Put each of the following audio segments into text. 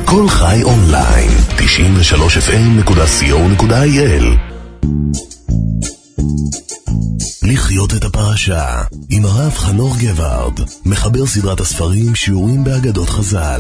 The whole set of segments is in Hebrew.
כל חי אונליין, 93fm.co.il. לחיות את הפרשה עם הרב חנוך גבארד, מחבר סדרת הספרים שיעורים באגדות חז"ל.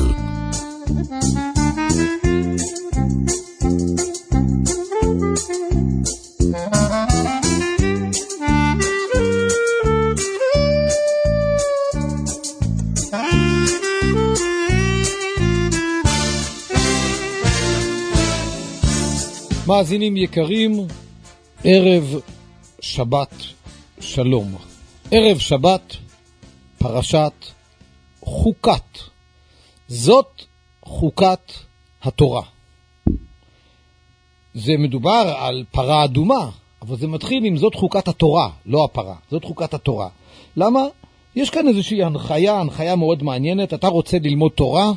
מאזינים יקרים, ערב שבת שלום. ערב שבת, פרשת חוקת. זאת חוקת התורה. זה מדובר על פרה אדומה, אבל זה מתחיל עם זאת חוקת התורה, לא הפרה. זאת חוקת התורה. למה? יש כאן איזושהי הנחיה מאוד מעניינת. אתה רוצה ללמוד תורה?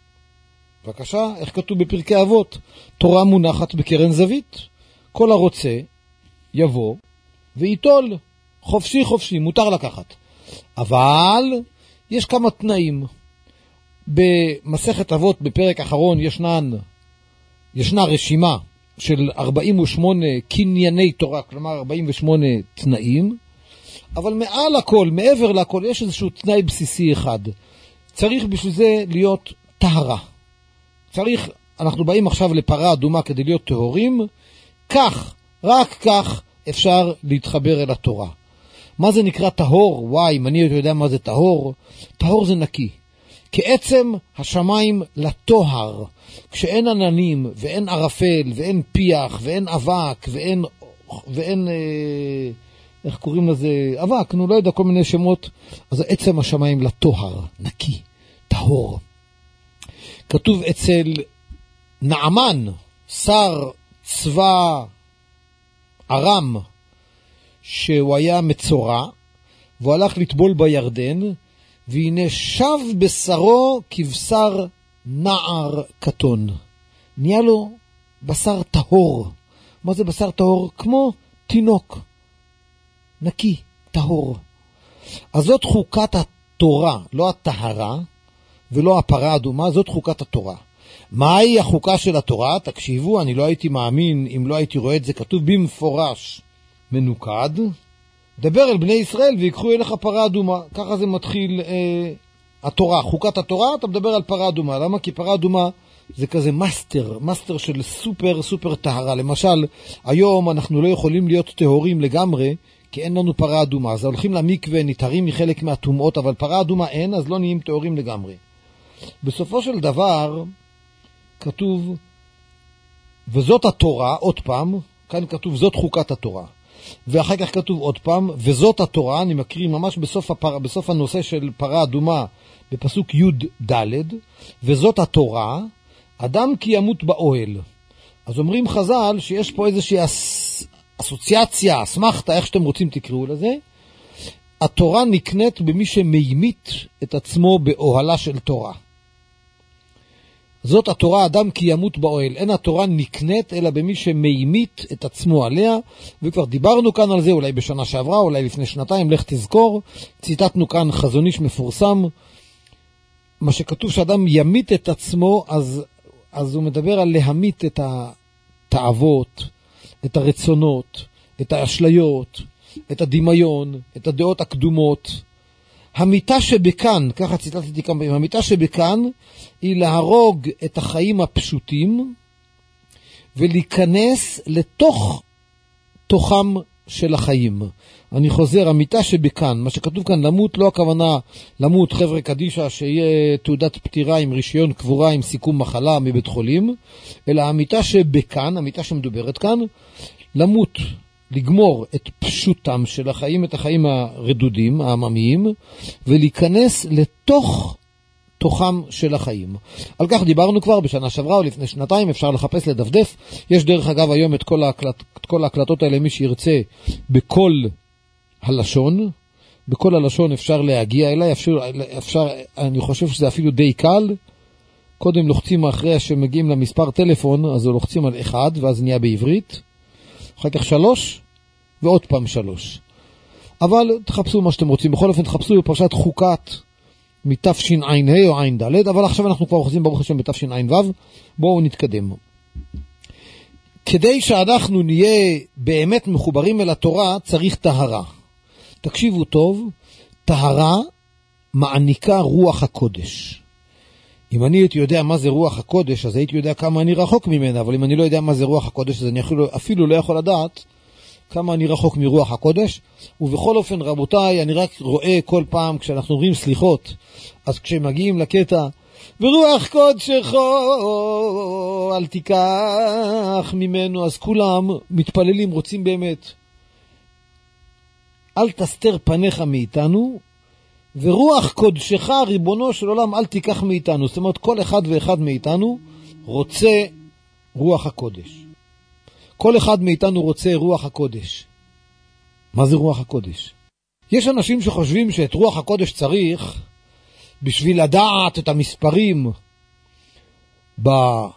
בבקשה, איך כתוב בפרקי אבות? תורה מונחת בקרן זווית. כל הרוצה יבוא ויטול. חופשי חופשי, מותר לקחת. אבל יש כמה תנאים. במסכת אבות בפרק האחרון ישנה רשימה של 48 קנייני תורה, כלומר 48 תנאים. אבל מעל הכל, מעבר לכל, יש איזשהו תנאי בסיסי אחד. צריך בשביל זה להיות טהרה. אנחנו באים עכשיו לפרה אדומה כדי להיות טהורים, כך, רק כך אפשר להתחבר אל התורה. מה זה נקרא טהור? וואי, אם אני יודע מה זה טהור? טהור זה נקי. כעצם השמיים לטוהר, כשאין עננים ואין ערפל ואין פיח ואין אבק ואין איך קוראים לזה? אבק, לא יודע, כל מיני שמות. אז עצם השמיים לטוהר, נקי, טהור. כתוב אצל נעמן, שר צבא ארם, שהוא היה מצורע, והוא הלך לטבול בירדן, והנה שב בשרו כבשר נער קטון. נהיה לו בשר טהור. מה זה בשר טהור? כמו תינוק. נקי, טהור. אז זאת חוקת התורה, לא הטהרה, ולא הפרה אדומה, זאת חוקת התורה. מהי החוקה של התורה? תקשיבו, אני לא הייתי מאמין אם לא הייתי רואה את זה כתוב במפורש מנוקד. דבר אל בני ישראל ויקחו אליך פרה אדומה. ככה זה מתחיל התורה. חוקת התורה, אתה מדבר על פרה אדומה. למה? כי פרה אדומה זה כזה מאסטר של סופר טהרה. למשל, היום אנחנו לא יכולים להיות טהורים לגמרי, כי אין לנו פרה אדומה. אז הולכים למקווה, נטהרים מחלק מהטומאות, אבל פרה אדומה אין, אז לא נהיים טהורים לגמרי. בסופו של דבר כתוב וזאת התורה, עוד פעם, כאן כתוב זאת חוקת התורה, ואחר כך כתוב עוד פעם וזאת התורה. אני מקריא ממש בסוף הנושא של פרה אדומה בפסוק י' ד', וזאת התורה, אדם כי ימות באוהל. אז אומרים חז"ל שיש פה איזושהי אסוציאציה, אסמכתה, איך שאתם רוצים תקראו לזה. התורה נקנית במי שמיימית את עצמו באוהלה של תורה. זאת התורה, אדם כי ימות באוהל. אין התורה נקנית אלא במי שמיימית את עצמו עליה, וכבר דיברנו כאן על זה, אולי בשנה שעברה, אולי לפני שנתיים, לך תזכור. ציטטנו כאן חזון איש מפורסם, מה שכתוב שאדם ימית את עצמו, אז הוא מדבר על להמית את התאוות, את הרצונות, את האשליות, את הדמיון, את הדעות הקדומות. המיטה שבכאן, ככה ציטטתי כאן, המיטה שבכאן היא להרוג את החיים הפשוטים ולהיכנס לתוכם של החיים. אני חוזר, המיטה שבכאן, מה שכתוב כאן למות, לא הכוונה למות חבר'ה קדישה שיהיה תעודת פטירה עם רישיון קבורה עם סיכום מחלה מבית חולים, אלא המיטה שבכאן, המיטה שמדוברת כאן, למות, לגמור את פשוטם של החיים, את החיים הרדודים, העממיים, ולהיכנס תוכם של החיים. על כך דיברנו כבר בשנה שעברה או לפני שנתיים, אפשר לחפש לדפדף. יש דרך אגב היום את כל ההקלטות האלה, מי שירצה בכל הלשון. בכל הלשון אפשר להגיע אליי, אפשר, אני חושב שזה אפילו די קל. קודם לוחצים אחרי שמגיעים למספר טלפון, אז לוחצים על 1 ואז נהיה בעברית. אחר כך 3 ועוד פעם 3. אבל תחפשו מה שאתם רוצים. בכל אופן תחפשו בפרשת חוקת מתשע"ה או ע"ד, אבל עכשיו אנחנו כבר אוחזים ברוך השם בתשע"ו. בואו נתקדם. כדי שאנחנו נהיה באמת מחוברים אל התורה, צריך טהרה. תקשיבו טוב, טהרה מעניקה רוח הקודש. אם אני הייתי יודע מה זה רוח הקודש, אז הייתי יודע כמה אני רחוק ממנה, אבל אם אני לא יודע מה זה רוח הקודש, אז אני אפילו לא יכול לדעת כמה אני רחוק מרוח הקודש. ובכל אופן, רבותיי, אני רק רואה כל פעם כשאנחנו אומרים סליחות, אז כשמגיעים לקטע, ורוח קודשך אל תיקח ממנו, אז כולם מתפללים, רוצים באמת, אל תסתר פניך מאיתנו, ורוח קודשך ריבונו של עולם אל תיקח מאיתנו. זאת אומרת, כל אחד ואחד מאיתנו רוצה רוח הקודש. כל אחד מאיתנו רוצה רוח הקודש. מה זה רוח הקודש? יש אנשים שחושבים שאת רוח הקודש צריך בשביל לדעת את המספרים במפעל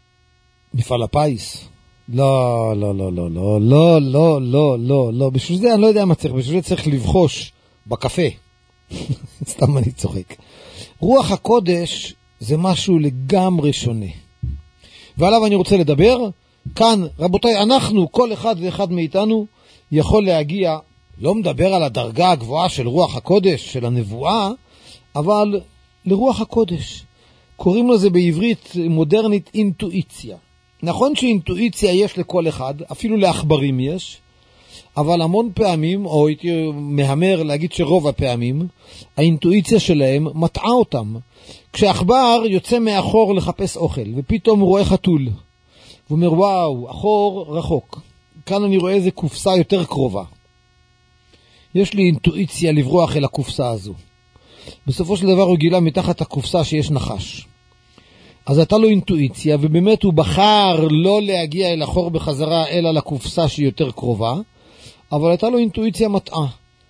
הפיס. לא, לא, לא, לא, לא, לא, לא, לא, לא, לא. בשביל זה אני לא יודע מה צריך. בשביל זה צריך לבחוש בקפה. סתם אני צוחק. רוח הקודש זה משהו לגמרי שונה. ועליו אני רוצה לדבר. כאן, רבותיי, אנחנו, כל אחד ואחד מאיתנו, יכול להגיע, לא מדבר על הדרגה הגבוהה של רוח הקודש, של הנבואה, אבל לרוח הקודש. קוראים לזה בעברית מודרנית אינטואיציה. נכון שאינטואיציה יש לכל אחד, אפילו לאחברים יש, אבל המון פעמים, או הייתי מהמר להגיד שרוב הפעמים, האינטואיציה שלהם מטעה אותם. כשאחבר יוצא מאחור לחפש אוכל, ופתאום הוא רואה חתול, הוא אומר, וואו, אחור רחוק. כאן אני רואה איזה קופסה יותר קרובה. יש לי אינטואיציה לברוח אל הקופסה הזו. בסופו של דבר הוא גילה מתחת הקופסה שיש נחש. אז הייתה לו אינטואיציה, ובאמת הוא בחר לא להגיע אל אחור בחזרה, אלא לקופסה שהיא יותר קרובה, אבל הייתה לו אינטואיציה מטעה.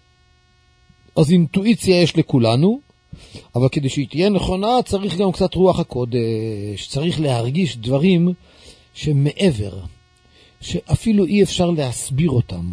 אז אינטואיציה יש לכולנו, אבל כדי שהיא תהיה נכונה, צריך גם קצת רוח הקודש, צריך להרגיש דברים שמעבר, שאפילו אי אפשר להסביר אותם.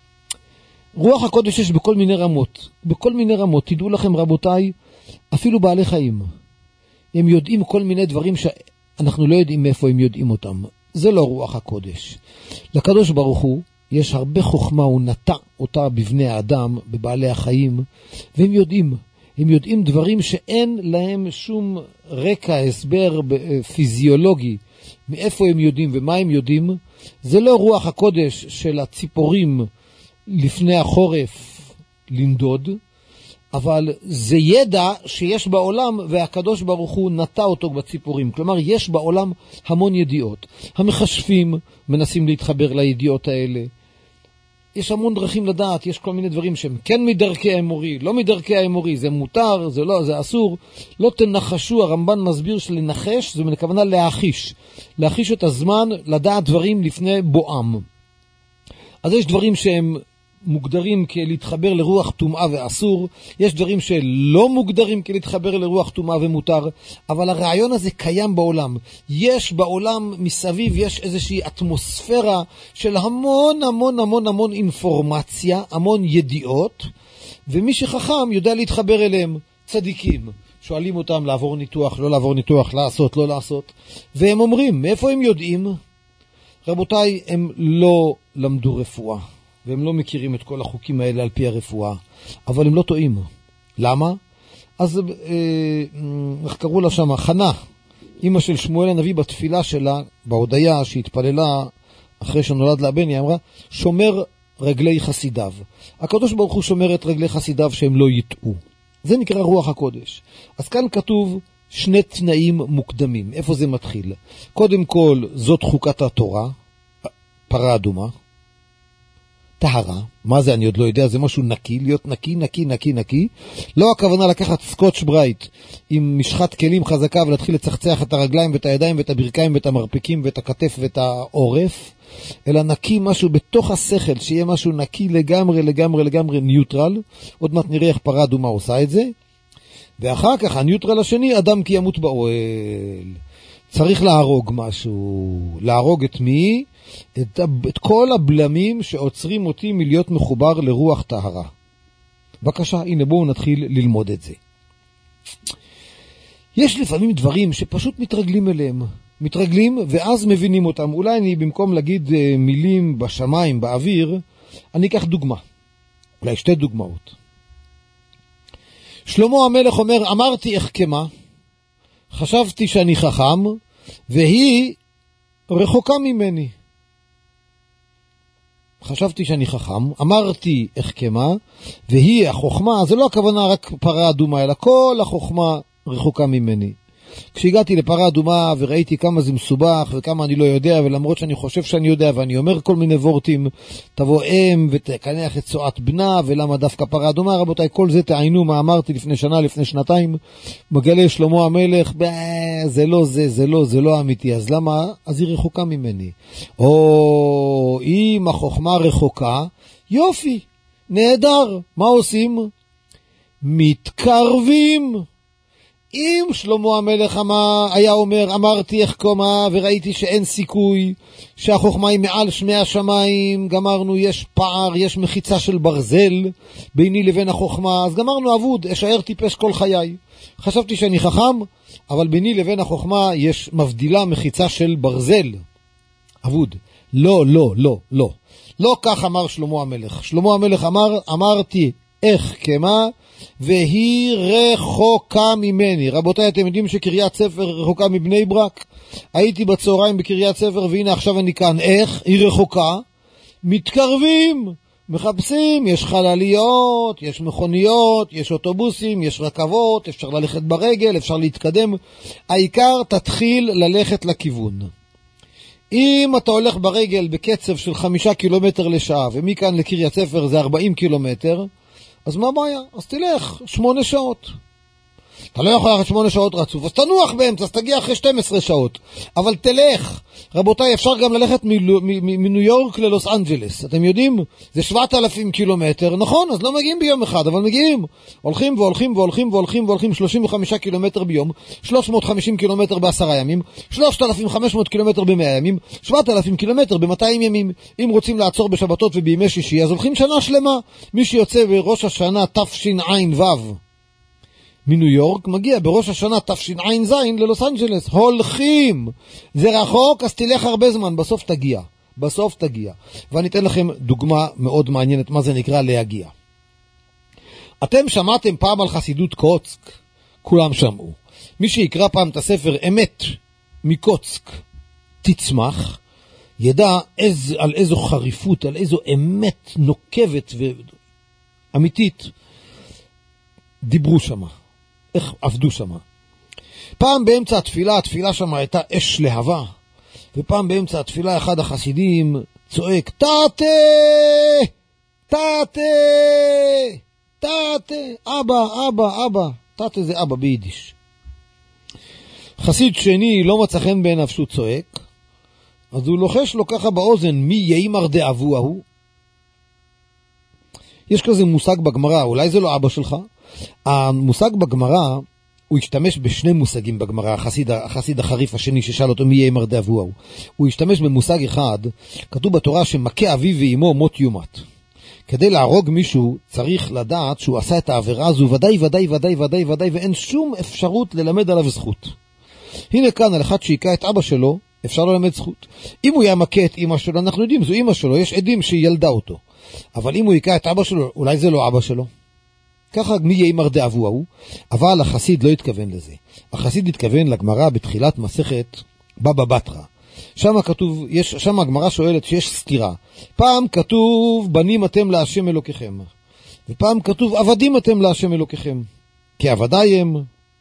רוח הקודש יש בכל מיני רמות, בכל מיני רמות. תדעו לכם רבותיי, אפילו בעלי חיים, הם יודעים כל מיני דברים שאנחנו לא יודעים מאיפה הם יודעים אותם. זה לא רוח הקודש. לקדוש ברוך הוא יש הרבה חוכמה, הוא נטע אותה בבני האדם, בבעלי החיים, והם יודעים. הם יודעים דברים שאין להם שום רקע, הסבר פיזיולוגי, מאיפה הם יודעים ומה הם יודעים. זה לא רוח הקודש של הציפורים לפני החורף לנדוד, אבל זה ידע שיש בעולם, והקדוש ברוך הוא נטע אותו בציפורים. כלומר, יש בעולם המון ידיעות. המחשבים מנסים להתחבר לידיעות האלה. יש המון דרכים לדעת, יש כל מיני דברים שהם כן מדרכי האמורי, לא מדרכי האמורי, זה מותר, זה לא, זה אסור. לא תנחשו, הרמב"ן מסביר שלנחש, זה מכוונה להחיש. להחיש את הזמן, לדעת דברים לפני בואם. אז יש דברים שהם מוגדרים כלהתחבר לרוח טומאה ואסור, יש דברים שלא מוגדרים כלהתחבר לרוח טומאה ומותר, אבל הרעיון הזה קיים בעולם. יש בעולם מסביב, יש איזושהי אטמוספירה של המון המון המון המון אינפורמציה, המון ידיעות, ומי שחכם יודע להתחבר אליהם. צדיקים, שואלים אותם לעבור ניתוח, לא לעבור ניתוח, לעשות, לא לעשות, והם אומרים, מאיפה הם יודעים? רבותיי, הם לא למדו רפואה. והם לא מכירים את כל החוקים האלה על פי הרפואה, אבל הם לא טועים. למה? אז איך קראו לה שם? חנה, אמא של שמואל הנביא, בתפילה שלה, בהודיה שהתפללה אחרי שנולד לה בן, היא אמרה, שומר רגלי חסידיו. הקדוש ברוך הוא שומר את רגלי חסידיו שהם לא יטעו. זה נקרא רוח הקודש. אז כאן כתוב שני תנאים מוקדמים. איפה זה מתחיל? קודם כל, זאת חוקת התורה, פרה אדומה, טהרה. מה זה? אני עוד לא יודע, זה משהו נקי, להיות נקי, נקי, נקי, נקי. לא הכוונה לקחת סקוטש ברייט עם משחת כלים חזקה ולהתחיל לצחצח את הרגליים ואת הידיים ואת הברכיים ואת המרפקים ואת הכתף ואת העורף, אלא נקי משהו בתוך השכל, שיהיה משהו נקי לגמרי, לגמרי, לגמרי ניוטרל. עוד מעט נראה איך פרה אדומה עושה את זה. ואחר כך הניוטרל השני, אדם כי ימות באוהל. צריך להרוג משהו. להרוג את מי? את כל הבלמים שעוצרים אותי מלהיות מחובר לרוח טהרה. בבקשה, הנה בואו נתחיל ללמוד את זה. יש לפעמים דברים שפשוט מתרגלים אליהם. מתרגלים ואז מבינים אותם. אולי אני במקום להגיד מילים בשמיים, באוויר, אני אקח דוגמה. אולי שתי דוגמאות. שלמה המלך אומר, אמרתי אחכמה, חשבתי שאני חכם, והיא רחוקה ממני. חשבתי שאני חכם, אמרתי אחכמה, והיא החוכמה, זה לא הכוונה רק פרה אדומה, אלא כל החוכמה רחוקה ממני. כשהגעתי לפרה אדומה וראיתי כמה זה מסובך וכמה אני לא יודע, ולמרות שאני חושב שאני יודע ואני אומר כל מיני וורטים, תבוא אם ותקנח את צועת בנה, ולמה דווקא פרה אדומה, רבותיי, כל זה תעיינו מה אמרתי לפני שנה, לפני שנתיים, מגלה שלמה המלך, זה לא אמיתי, אז למה? אז היא רחוקה ממני. או אם החוכמה רחוקה, יופי, נהדר, מה עושים? מתקרבים. אם שלמה המלך היה אומר, אמרתי אחכמה וראיתי שאין סיכוי, שהחוכמה היא מעל שמי השמיים, גמרנו, יש פער, יש מחיצה של ברזל ביני לבין החוכמה, אז גמרנו אבוד, אשאר טיפש כל חיי. חשבתי שאני חכם, אבל ביני לבין החוכמה יש מבדילה מחיצה של ברזל. אבוד. לא, לא, לא, לא. לא כך אמר שלמה המלך. שלמה המלך אמר, אמרתי אחכמה, והיא רחוקה ממני. רבותיי, אתם יודעים שקריית ספר רחוקה מבני ברק? הייתי בצהריים בקריית ספר, והנה עכשיו אני כאן. איך? היא רחוקה. מתקרבים, מחפשים, יש חלליות, יש מכוניות, יש אוטובוסים, יש רכבות, אפשר ללכת ברגל, אפשר להתקדם. העיקר תתחיל ללכת לכיוון. אם אתה הולך ברגל בקצב של 5 קילומטר לשעה, ומכאן לקריית ספר זה 40 קילומטר, אז מה הבעיה? אז תלך 8 שעות. אתה לא יכול ללכת 8 שעות רצוף, אז תנוח באמצע, אז תגיע אחרי 12 שעות. אבל תלך. רבותיי, אפשר גם ללכת מניו יורק ללוס אנג'לס. אתם יודעים? זה 7,000 קילומטר. נכון, אז לא מגיעים ביום אחד, אבל מגיעים. הולכים והולכים והולכים והולכים והולכים 35 קילומטר ביום, 350 קילומטר ב10 ימים, 3,500 קילומטר ב100 ימים, 7,000 קילומטר ב200 ימים. אם רוצים לעצור בשבתות ובימי שישי, אז הולכים שנה שלמה. מי שיוצא בראש השנה תשע"ו מניו יורק, מגיע בראש השנה תשע"ז ללוס אנג'לס. הולכים. זה רחוק, אז תלך הרבה זמן, בסוף תגיע. בסוף תגיע. ואני אתן לכם דוגמה מאוד מעניינת, מה זה נקרא להגיע. אתם שמעתם פעם על חסידות קוצק? כולם שמעו. מי שיקרא פעם את הספר אמת מקוצק תצמח, ידע על איזו חריפות, על איזו אמת נוקבת ואמיתית דיברו שמה. איך עבדו שמה. פעם באמצע התפילה, התפילה שמה הייתה אש להבה, ופעם באמצע התפילה אחד החסידים צועק, תתה, תתה, תתה, אבא, אבא, אבא. תתה זה אבא ביידיש. חסיד שני לא מצא חן בעיניו שהוא צועק, אז הוא לוחש לו ככה באוזן, מי יאמר דאבו ההוא? יש כזה מושג בגמרא, אולי זה לא אבא שלך? המושג בגמרא, הוא השתמש בשני מושגים בגמרא, החסיד החריף השני ששאל אותו מי יאמר דאבו ההוא. הוא השתמש במושג אחד, כתוב בתורה שמכה אביו ואמו מות יומת. כדי להרוג מישהו צריך לדעת שהוא עשה את העבירה הזו ודאי ודאי ודאי ודאי ודאי, ואין שום אפשרות ללמד עליו זכות. הנה כאן על אחד שיקע את אבא שלו, אפשר ללמד זכות. אם הוא ימכה את אמא שלו, אנחנו יודעים, זו אמא שלו, יש עדים שהיא ילדה אותו. אבל אם הוא יקע את אבא שלו, אולי זה לא אבא שלו. ככה מי יאמר דאבו ההוא, אבל החסיד לא התכוון לזה. החסיד התכוון לגמרא בתחילת מסכת בבא בתרא. שם כתוב, שם הגמרא שואלת שיש סתירה. פעם כתוב בנים אתם להשם אלוקיכם, ופעם כתוב עבדים אתם להשם אלוקיכם, כי עבדי הם.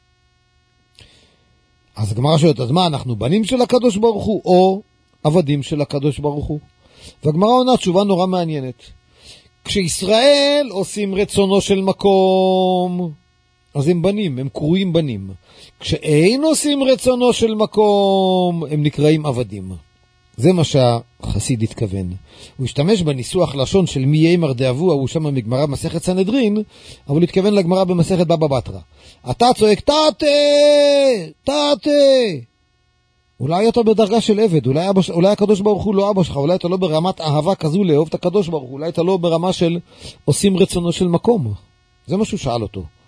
אז הגמרא שואלת, אז מה, אנחנו בנים של הקדוש ברוך הוא, או עבדים של הקדוש ברוך הוא? והגמרא עונה תשובה נורא מעניינת. כשישראל עושים רצונו של מקום, אז הם בנים, הם קרויים בנים. כשאין עושים רצונו של מקום, הם נקראים עבדים. זה מה שהחסיד התכוון. הוא השתמש בניסוח לשון של מי יאמר דאבו ההוא שם מגמרא מסכת סנהדרין, אבל הוא התכוון לגמרא במסכת בבא בתרא. אתה צועק תתה, תתה. אולי אתה בדרגה של עבד, אולי הקדוש ברוך הוא לא אבא שלך, אולי אתה לא ברמת אהבה כזו לאהוב את הקדוש ברוך הוא, אולי אתה לא ברמה של עושים רצונו של מקום. זה מה שהוא שאל אותו.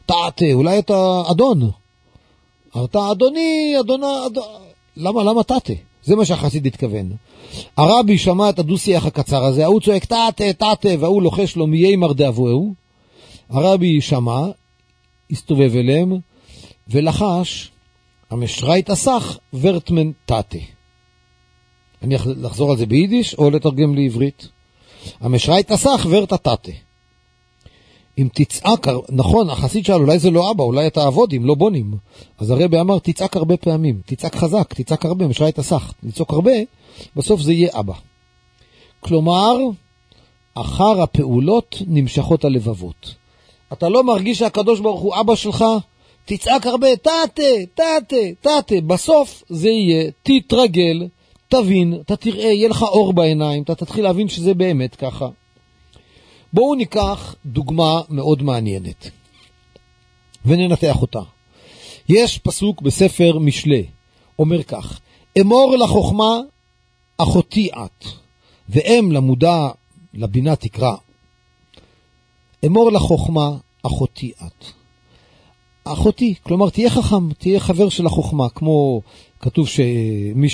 תעתה, אולי אתה אדון. אתה אדוני, למה תעתה? זה מה שהחסיד התכוון. הרבי שמע את הדו-שיח הקצר הזה, הוא צועק תעתה, והוא לוחש לו מיימר דאבוהו. הרבי שמע, הסתובב אליהם, ולחש, המשרית אסך ורטמן תעתה. אני לחזור על זה ביידיש, או לתרגם לעברית. המשרית אסך ורטה תעתה. אם תצעק, נכון, החסיד שאל, אולי זה לא אבא, אולי אתה עבודים, לא בונים. אז הרבי אמר, תצעק הרבה פעמים, תצעק חזק, תצעק הרבה, משרית אסך. לצעוק הרבה, בסוף זה יהיה אבא. כלומר, אחר הפעולות נמשכות הלבבות. אתה לא מרגיש שהקדוש ברוך הוא אבא שלך, תצעק הרבה, תעתה. בסוף זה יהיה, תתרגל, תבין, אתה תראה, יהיה לך אור בעיניים, אתה תתחיל להבין שזה באמת ככה. בואו ניקח דוגמה מאוד מעניינת, וננתח אותה. יש פסוק בספר משלי, אומר כך, אמור לחוכמה אחותי את, ואם למודע לבינה תקרא. אמור לחוכמה אחותי את. אחותי, כלומר תהיה חכם, תהיה חבר של החוכמה, כמו כתוב שמי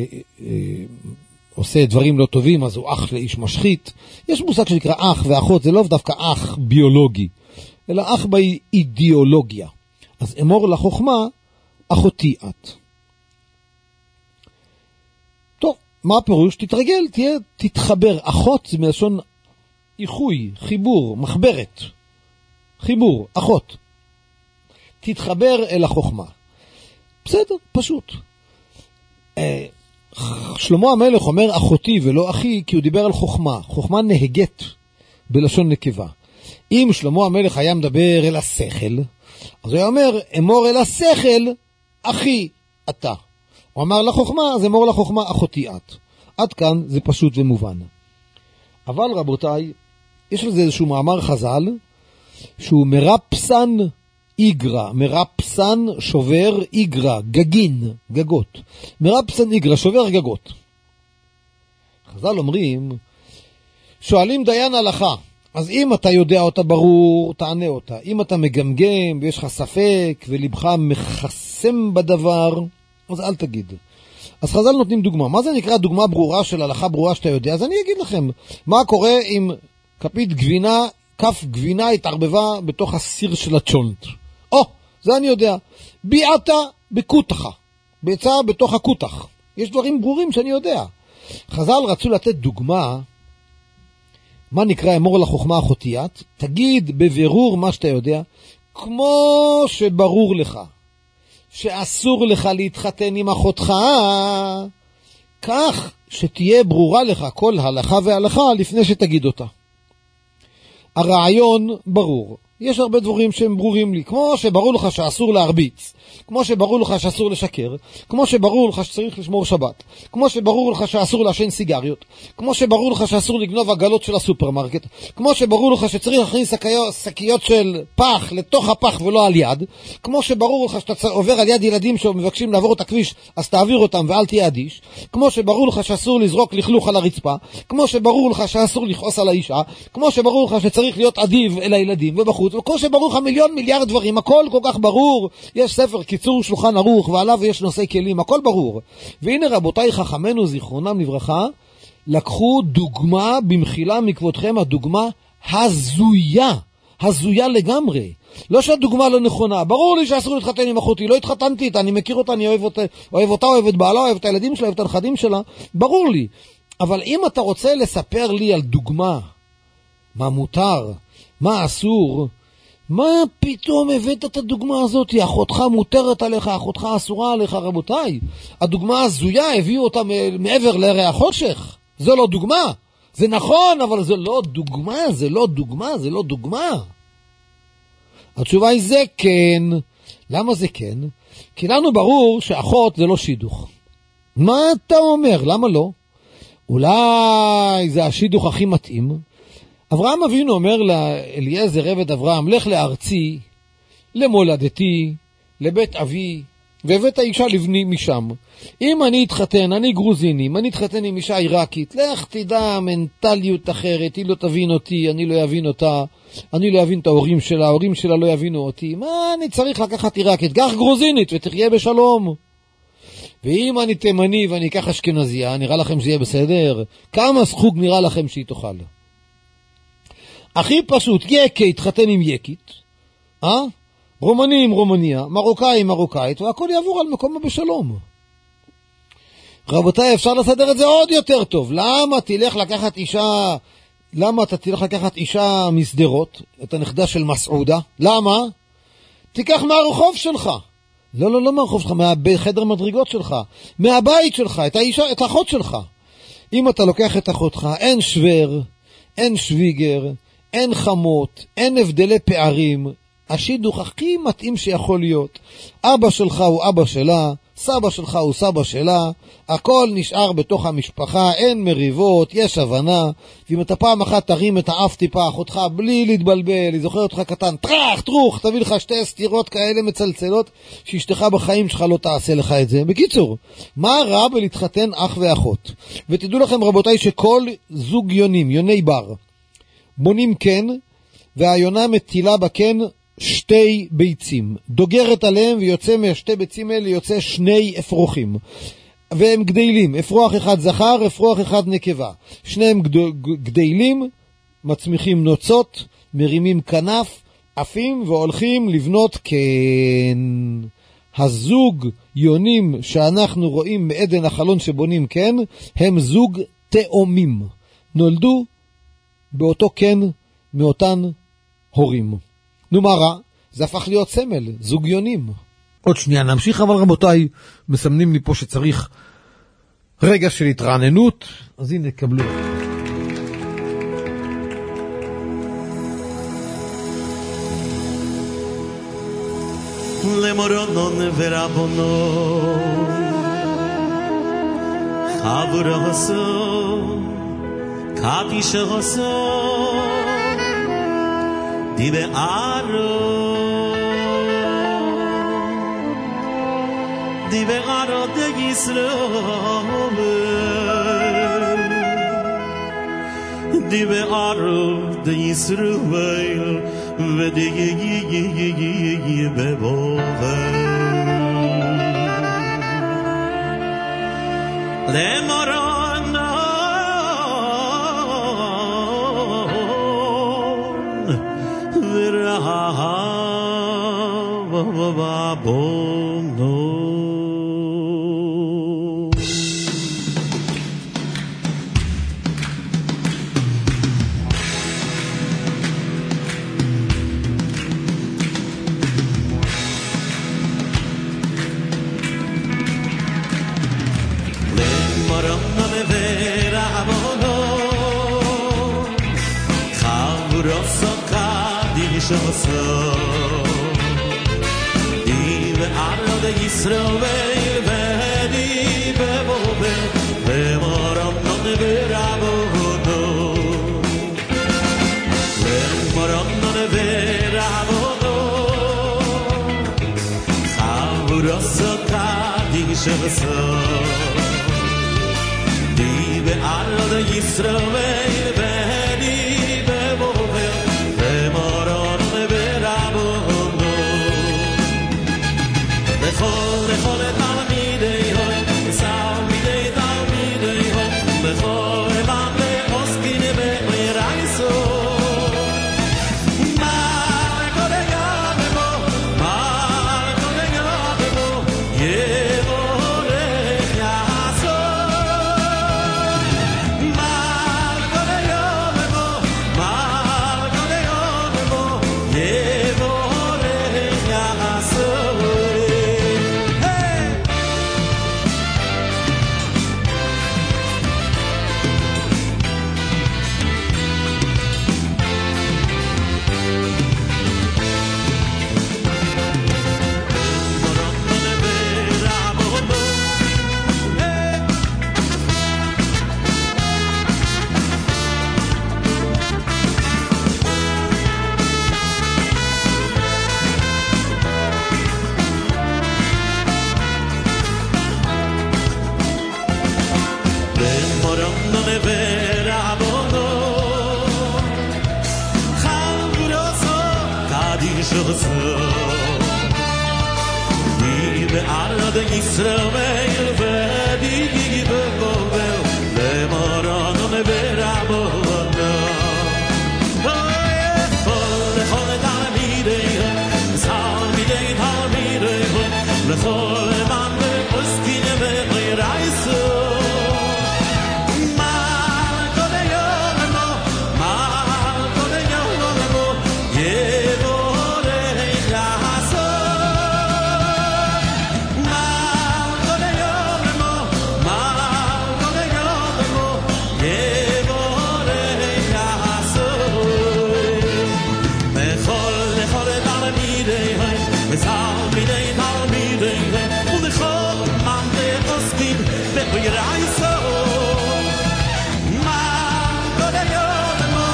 שעושה דברים לא טובים אז הוא אח לאיש משחית. יש מושג שנקרא אח ואחות, זה לא דווקא אח ביולוגי, אלא אח באידיאולוגיה. אז אמור לחוכמה אחותי את. טוב, מה הפירוש? תתרגל, תתחבר. אחות זה מלשון איחוי, חיבור, מחברת. חיבור, אחות. תתחבר אל החוכמה. בסדר, פשוט. שלמה המלך אומר אחותי ולא אחי, כי הוא דיבר על חוכמה. חוכמה נהגת בלשון נקבה. אם שלמה המלך היה מדבר אל השכל, אז הוא היה אומר, אמור אל השכל, אחי אתה. הוא אמר לחוכמה, אז אמור לחוכמה, אחותי את. עד כאן זה פשוט ומובן. אבל רבותיי, יש לזה איזשהו מאמר חז"ל, שהוא מרפסן איגרה, מרפסן שובר איגרה, גגין, גגות. מרפסן איגרה, שובר גגות. חז"ל אומרים, שואלים דיין הלכה, אז אם אתה יודע אותה ברור, תענה אותה. אם אתה מגמגם ויש לך ספק ולבך מחסם בדבר, אז אל תגיד. אז חז"ל נותנים דוגמה. מה זה נקרא דוגמה ברורה של הלכה ברורה שאתה יודע? אז אני אגיד לכם, מה קורה אם כפית גבינה, כף גבינה התערבבה בתוך הסיר של הצ'ונט? זה אני יודע. ביעתה בקותך. ביצה בתוך הקותך. יש דברים ברורים שאני יודע. חז"ל רצו לתת דוגמה, מה נקרא אמור לחוכמה אחותי את? תגיד בבירור מה שאתה יודע, כמו שברור לך שאסור לך להתחתן עם אחותך, כך שתהיה ברורה לך כל הלכה והלכה לפני שתגיד אותה. הרעיון ברור. יש הרבה דברים שהם ברורים לי, כמו שברור לך שאסור להרביץ, כמו שברור לך שאסור לשקר, כמו שברור לך שצריך לשמור שבת, כמו שברור לך שאסור לעשן סיגריות, כמו שברור לך שאסור לגנוב עגלות של הסופרמרקט, כמו שברור לך שצריך להכניס שקיות של פח לתוך הפח ולא על יד, כמו שברור לך שאתה עובר על יד ילדים שמבקשים לעבור את הכביש, אז תעביר אותם ואל תהיה אדיש, כמו שברור לך שאסור לזרוק לכלוך על הרצפה, כמו שברור לך שאסור לכעוס על האישה, כמו שברור לך שצריך להיות אדיב אל הילדים ובחוץ, וכל שברור לך מיליארד דברים, הכל כל כך ברור. יש ספר קיצור שולחן ערוך ועליו יש נושאי כלים, הכל ברור. והנה רבותיי חכמנו זיכרונם לברכה, לקחו דוגמה במחילה מכבודכם, הדוגמה הזויה לגמרי. לא שהדוגמה לא נכונה, ברור לי שאסור להתחתן עם אחותי, לא התחתנתי איתה, אני מכיר אותה, אני אוהב אותה, אוהב את בעלה, אוהב את הילדים שלה, אוהב את הנכדים שלה, ברור לי. אבל אם אתה רוצה לספר לי על דוגמה, מה מותר, מה אסור, מה פתאום הבאת את הדוגמה הזאת? אחותך מותרת עליך, אחותך אסורה עליך. רבותיי, הדוגמה הזויה, הביאו אותה מעבר להרי החושך. זו לא דוגמה. זה נכון, אבל זה לא דוגמה. התשובה היא זה כן. למה זה כן? כי לנו ברור שאחות זה לא שידוך. מה אתה אומר? למה לא? אולי זה השידוך הכי מתאים. אברהם אבינו אומר לאליעזר עבד אברהם, לך לארצי, למולדתי, לבית אבי, והבאת אישה לבני משם. אם אני אתחתן, אני גרוזיני, אם אני אתחתן עם אישה עיראקית, לך תדע, מנטליות אחרת, היא לא תבין אותי, אני לא אבין אותה, אני לא אבין את ההורים שלה, ההורים שלה לא יבינו אותי. מה אני צריך לקחת עיראקית? קח גרוזינית ותחיה בשלום. ואם אני תימני ואני אקח אשכנזיה, נראה לכם שיהיה בסדר? כמה סחוג נראה לכם שהיא תאכל? הכי פשוט, יקה יתחתן עם יקית, רומני עם רומניה, מרוקאי עם מרוקאית, והכל יעבור על מקומו בשלום. רבותיי, אפשר לסדר את זה עוד יותר טוב. למה אתה תלך לקחת אישה מסדרות, את הנכדה של מסעודה? למה? תיקח מהרחוב שלך. לא מהרחוב שלך, מהחדר מדרגות שלך, מהבית שלך, את האחות שלך. אם אתה לוקח את אחותך, אין שוור, אין שוויגר, אין חמות, אין הבדלי פערים, השידוך הכי מתאים שיכול להיות. אבא שלך הוא אבא שלה, סבא שלך הוא סבא שלה, הכל נשאר בתוך המשפחה, אין מריבות, יש הבנה. ואם אתה פעם אחת תרים את האף טיפה אחותך בלי להתבלבל, היא זוכרת אותך קטן, טרוך, תביא לך שתי סתירות כאלה מצלצלות, שאשתך בחיים שלך לא תעשה לך את זה. בקיצור, מה רע בלהתחתן אח ואחות? ותדעו לכם רבותיי שכל זוג יונים, יוני בר, בונים כן, והיונה מטילה בקן שתי ביצים, דוגרת עליהם ויוצא מהשתי ביצים האלה יוצא שני אפרוחים, והם גדלים, אפרוח אחד זכר, אפרוח אחד נקבה, שניהם גדלים, מצמיחים נוצות, מרימים כנף, עפים והולכים לבנות כן. הזוג יונים שאנחנו רואים מעדן החלון שבונים כן, הם זוג תאומים, נולדו באותו כן מאותן הורים. נו מה רע? זה הפך להיות סמל, זוג יונים. עוד שנייה נמשיך, אבל רבותיי, מסמנים לי פה שצריך רגע של התרעננות, אז הנה קבלו. למורונון ורבונון חבור הסון קטיש הסון די בערו די ישראל ודי בבובל למורון ורבונו די בערו די ישראל ודי בבובל למורונון ורבונו למורונון ורבונו חבורוסו קדיש וסון די בערו די ישראל ודי בבובל למורון ורבונו לכל תלמידי הוי תלמידי תלמידי הוי לכל בם ועוסקין בערייסו מלכו דגבמו יבורך יעשו מלכו non è vera bono Khamroso kadishoso Ibe arad Yisrael vedi begovel le moro non è vera bono לכל man וסקינה ורייסו mal kode yolemo yevore yaso mal kode yolemo yevore yaso lechol talmidei mesal midei ולכל man ועוסקים ברייסו mal kode yolemo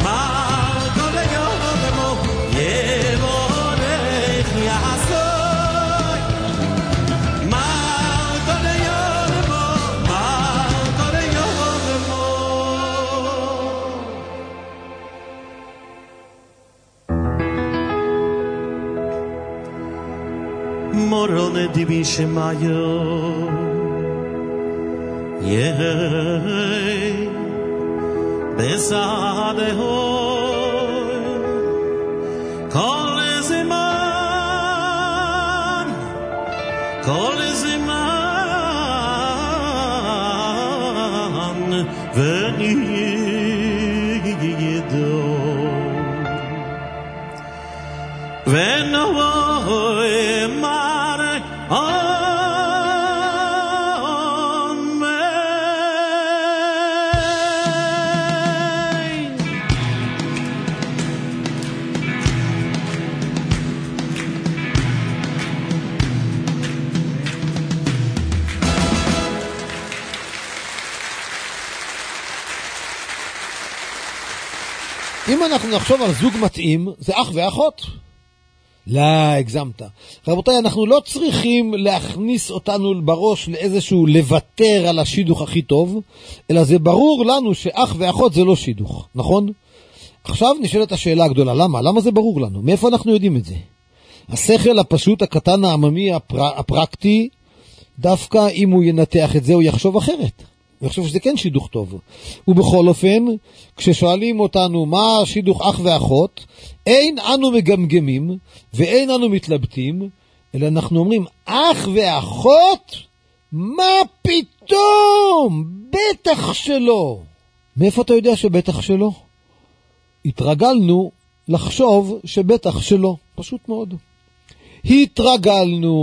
yevore yaso mal kode yolemo morone di bishmayo besade ho kol zeman veni yedo veno mare אם אנחנו נחשוב על זוג מתאים, זה אח ואחות. לא, הגזמת. רבותיי, אנחנו לא צריכים להכניס אותנו בראש לאיזשהו לוותר על השידוך הכי טוב, אלא זה ברור לנו שאח ואחות זה לא שידוך, נכון? עכשיו נשאלת השאלה הגדולה, למה? למה זה ברור לנו? מאיפה אנחנו יודעים את זה? השכל הפשוט, הקטן, העממי, הפרקטי, דווקא אם הוא ינתח את זה, הוא יחשוב אחרת. הוא יחשוב שזה כן שידוך טוב. ובכל אופן, כששואלים אותנו מה שידוך אח ואחות, אין אנו מגמגמים ואין אנו מתלבטים, אלא אנחנו אומרים, אח ואחות? מה פתאום? בטח שלא. מאיפה אתה יודע שבטח שלא? התרגלנו לחשוב שבטח שלא. פשוט מאוד. התרגלנו.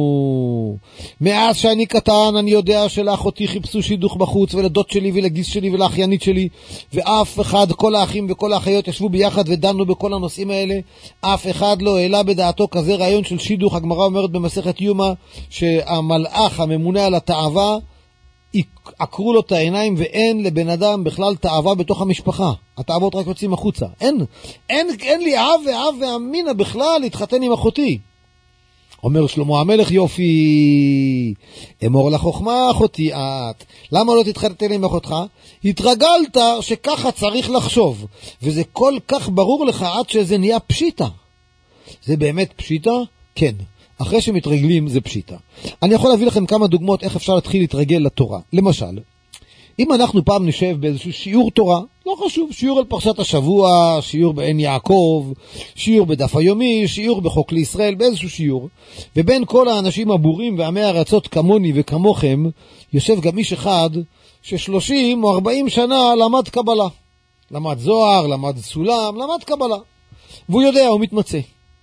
מאז שאני קטן אני יודע שלאחותי חיפשו שידוך בחוץ, ולדוד שלי ולגיס שלי ולאחיינית שלי, ואף אחד, כל האחים וכל האחיות ישבו ביחד ודנו בכל הנושאים האלה. אף אחד לא העלה בדעתו כזה רעיון של שידוך. הגמרא אומרת במסכת יומא שהמלאך הממונה על התאווה עקרו לו את העיניים, ואין לבן אדם בכלל תאווה בתוך המשפחה. התאוות רק יוצאים החוצה. אין לי אב ואב ואמינה בכלל להתחתן עם אחותי. אומר שלמה המלך, יופי, אמור לחוכמה אחותי את. למה לא תתחתן עם אחותך? התרגלת שככה צריך לחשוב, וזה כל כך ברור לך עד שזה נהיה פשיטה. זה באמת פשיטה? כן. אחרי שמתרגלים זה פשיטה. אני יכול להביא לכם כמה דוגמאות איך אפשר להתחיל להתרגל לתורה. למשל, אם אנחנו פעם נשב באיזשהו שיעור תורה, לא חשוב, שיעור על פרשת השבוע, שיעור בעין יעקב, שיעור בדף היומי, שיעור בחוק לישראל, באיזשהו שיעור, ובין כל האנשים הבורים ועמי הארצות כמוני וכמוכם, יושב גם איש אחד ש30 או 40 שנה למד קבלה. למד זוהר, למד סולם, למד קבלה. והוא יודע, הוא מתמצא.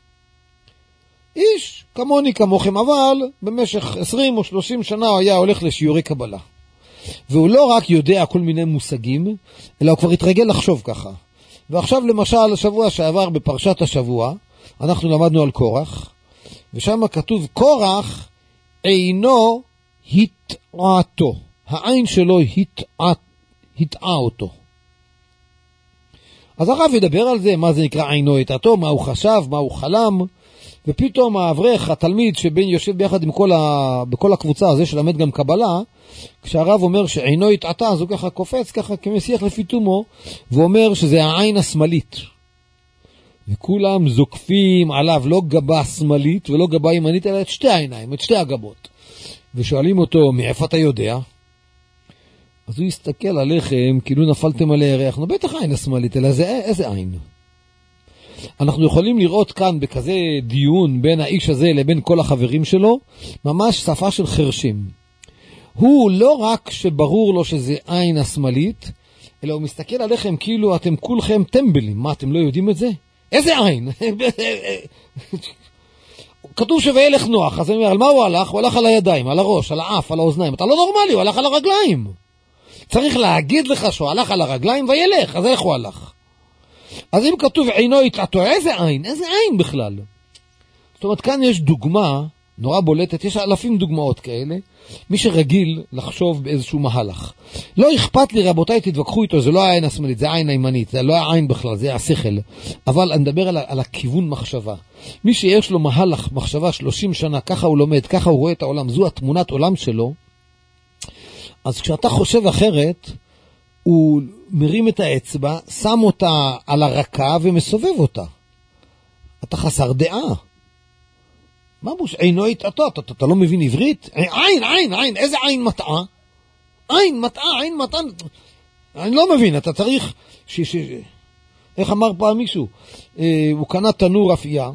איש כמוני כמוכם, אבל במשך 20 או 30 שנה הוא היה הולך לשיעורי קבלה. והוא לא רק יודע כל מיני מושגים, אלא הוא כבר התרגל לחשוב ככה. ועכשיו למשל, השבוע שעבר בפרשת השבוע, אנחנו למדנו על קורח, ושם כתוב, קורח אינו התעתו. העין שלו התעה אותו. אז הרב ידבר על זה, מה זה נקרא עינו התעתו, מה הוא חשב, מה הוא חלם, ופתאום האברך, התלמיד שבין יושב ביחד עם בכל הקבוצה הזה שלמד גם קבלה, כשהרב אומר שעינו התעתה, אז הוא ככה קופץ, ככה כמשיח לפי תומו, ואומר שזה העין השמאלית. וכולם זוקפים עליו, לא גבה שמאלית ולא גבה ימנית, אלא את שתי העיניים, את שתי הגבות. ושואלים אותו, מאיפה אתה יודע? אז הוא יסתכל עליכם, כאילו נפלתם על הירח. נו, בטח העין השמאלית, אלא איזה עין? אנחנו יכולים לראות כאן בכזה דיון בין האיש הזה לבין כל החברים שלו, ממש שפה של חרשים. הוא לא רק שברור לו שזה עין השמאלית, אלא הוא מסתכל עליכם כאילו אתם כולכם טמבלים. מה, אתם לא יודעים את זה? איזה עין? כתוב שווילך נוח, אז אני אומר, על מה הוא הלך? הוא הלך על הידיים, על הראש, על האף, על האוזניים. אתה לא נורמלי, הוא הלך על הרגליים. צריך להגיד לך שהוא הלך על הרגליים וילך, אז איך הוא הלך? אז אם כתוב עינו התעתו, איזה עין? איזה עין בכלל? זאת אומרת, כאן יש דוגמה נורא בולטת, יש אלפים דוגמאות כאלה, מי שרגיל לחשוב באיזשהו מהלך. לא אכפת לי, רבותיי, תתווכחו איתו, זה לא העין השמאלית, זה העין הימנית, זה לא העין בכלל, זה השכל. אבל אני מדבר על הכיוון מחשבה. מי שיש לו מהלך מחשבה 30 שנה, ככה הוא לומד, ככה הוא רואה את העולם, זו התמונת עולם שלו, אז כשאתה חושב אחרת, הוא מרים את האצבע, שם אותה על הרקה ומסובב אותה. אתה חסר דעה. מה בוש? עינו התעתו, אתה לא מבין עברית? עין, איזה עין מטעה? עין מטעה. אני לא מבין, אתה צריך... איך אמר פעם מישהו? הוא קנה תנור אפייה,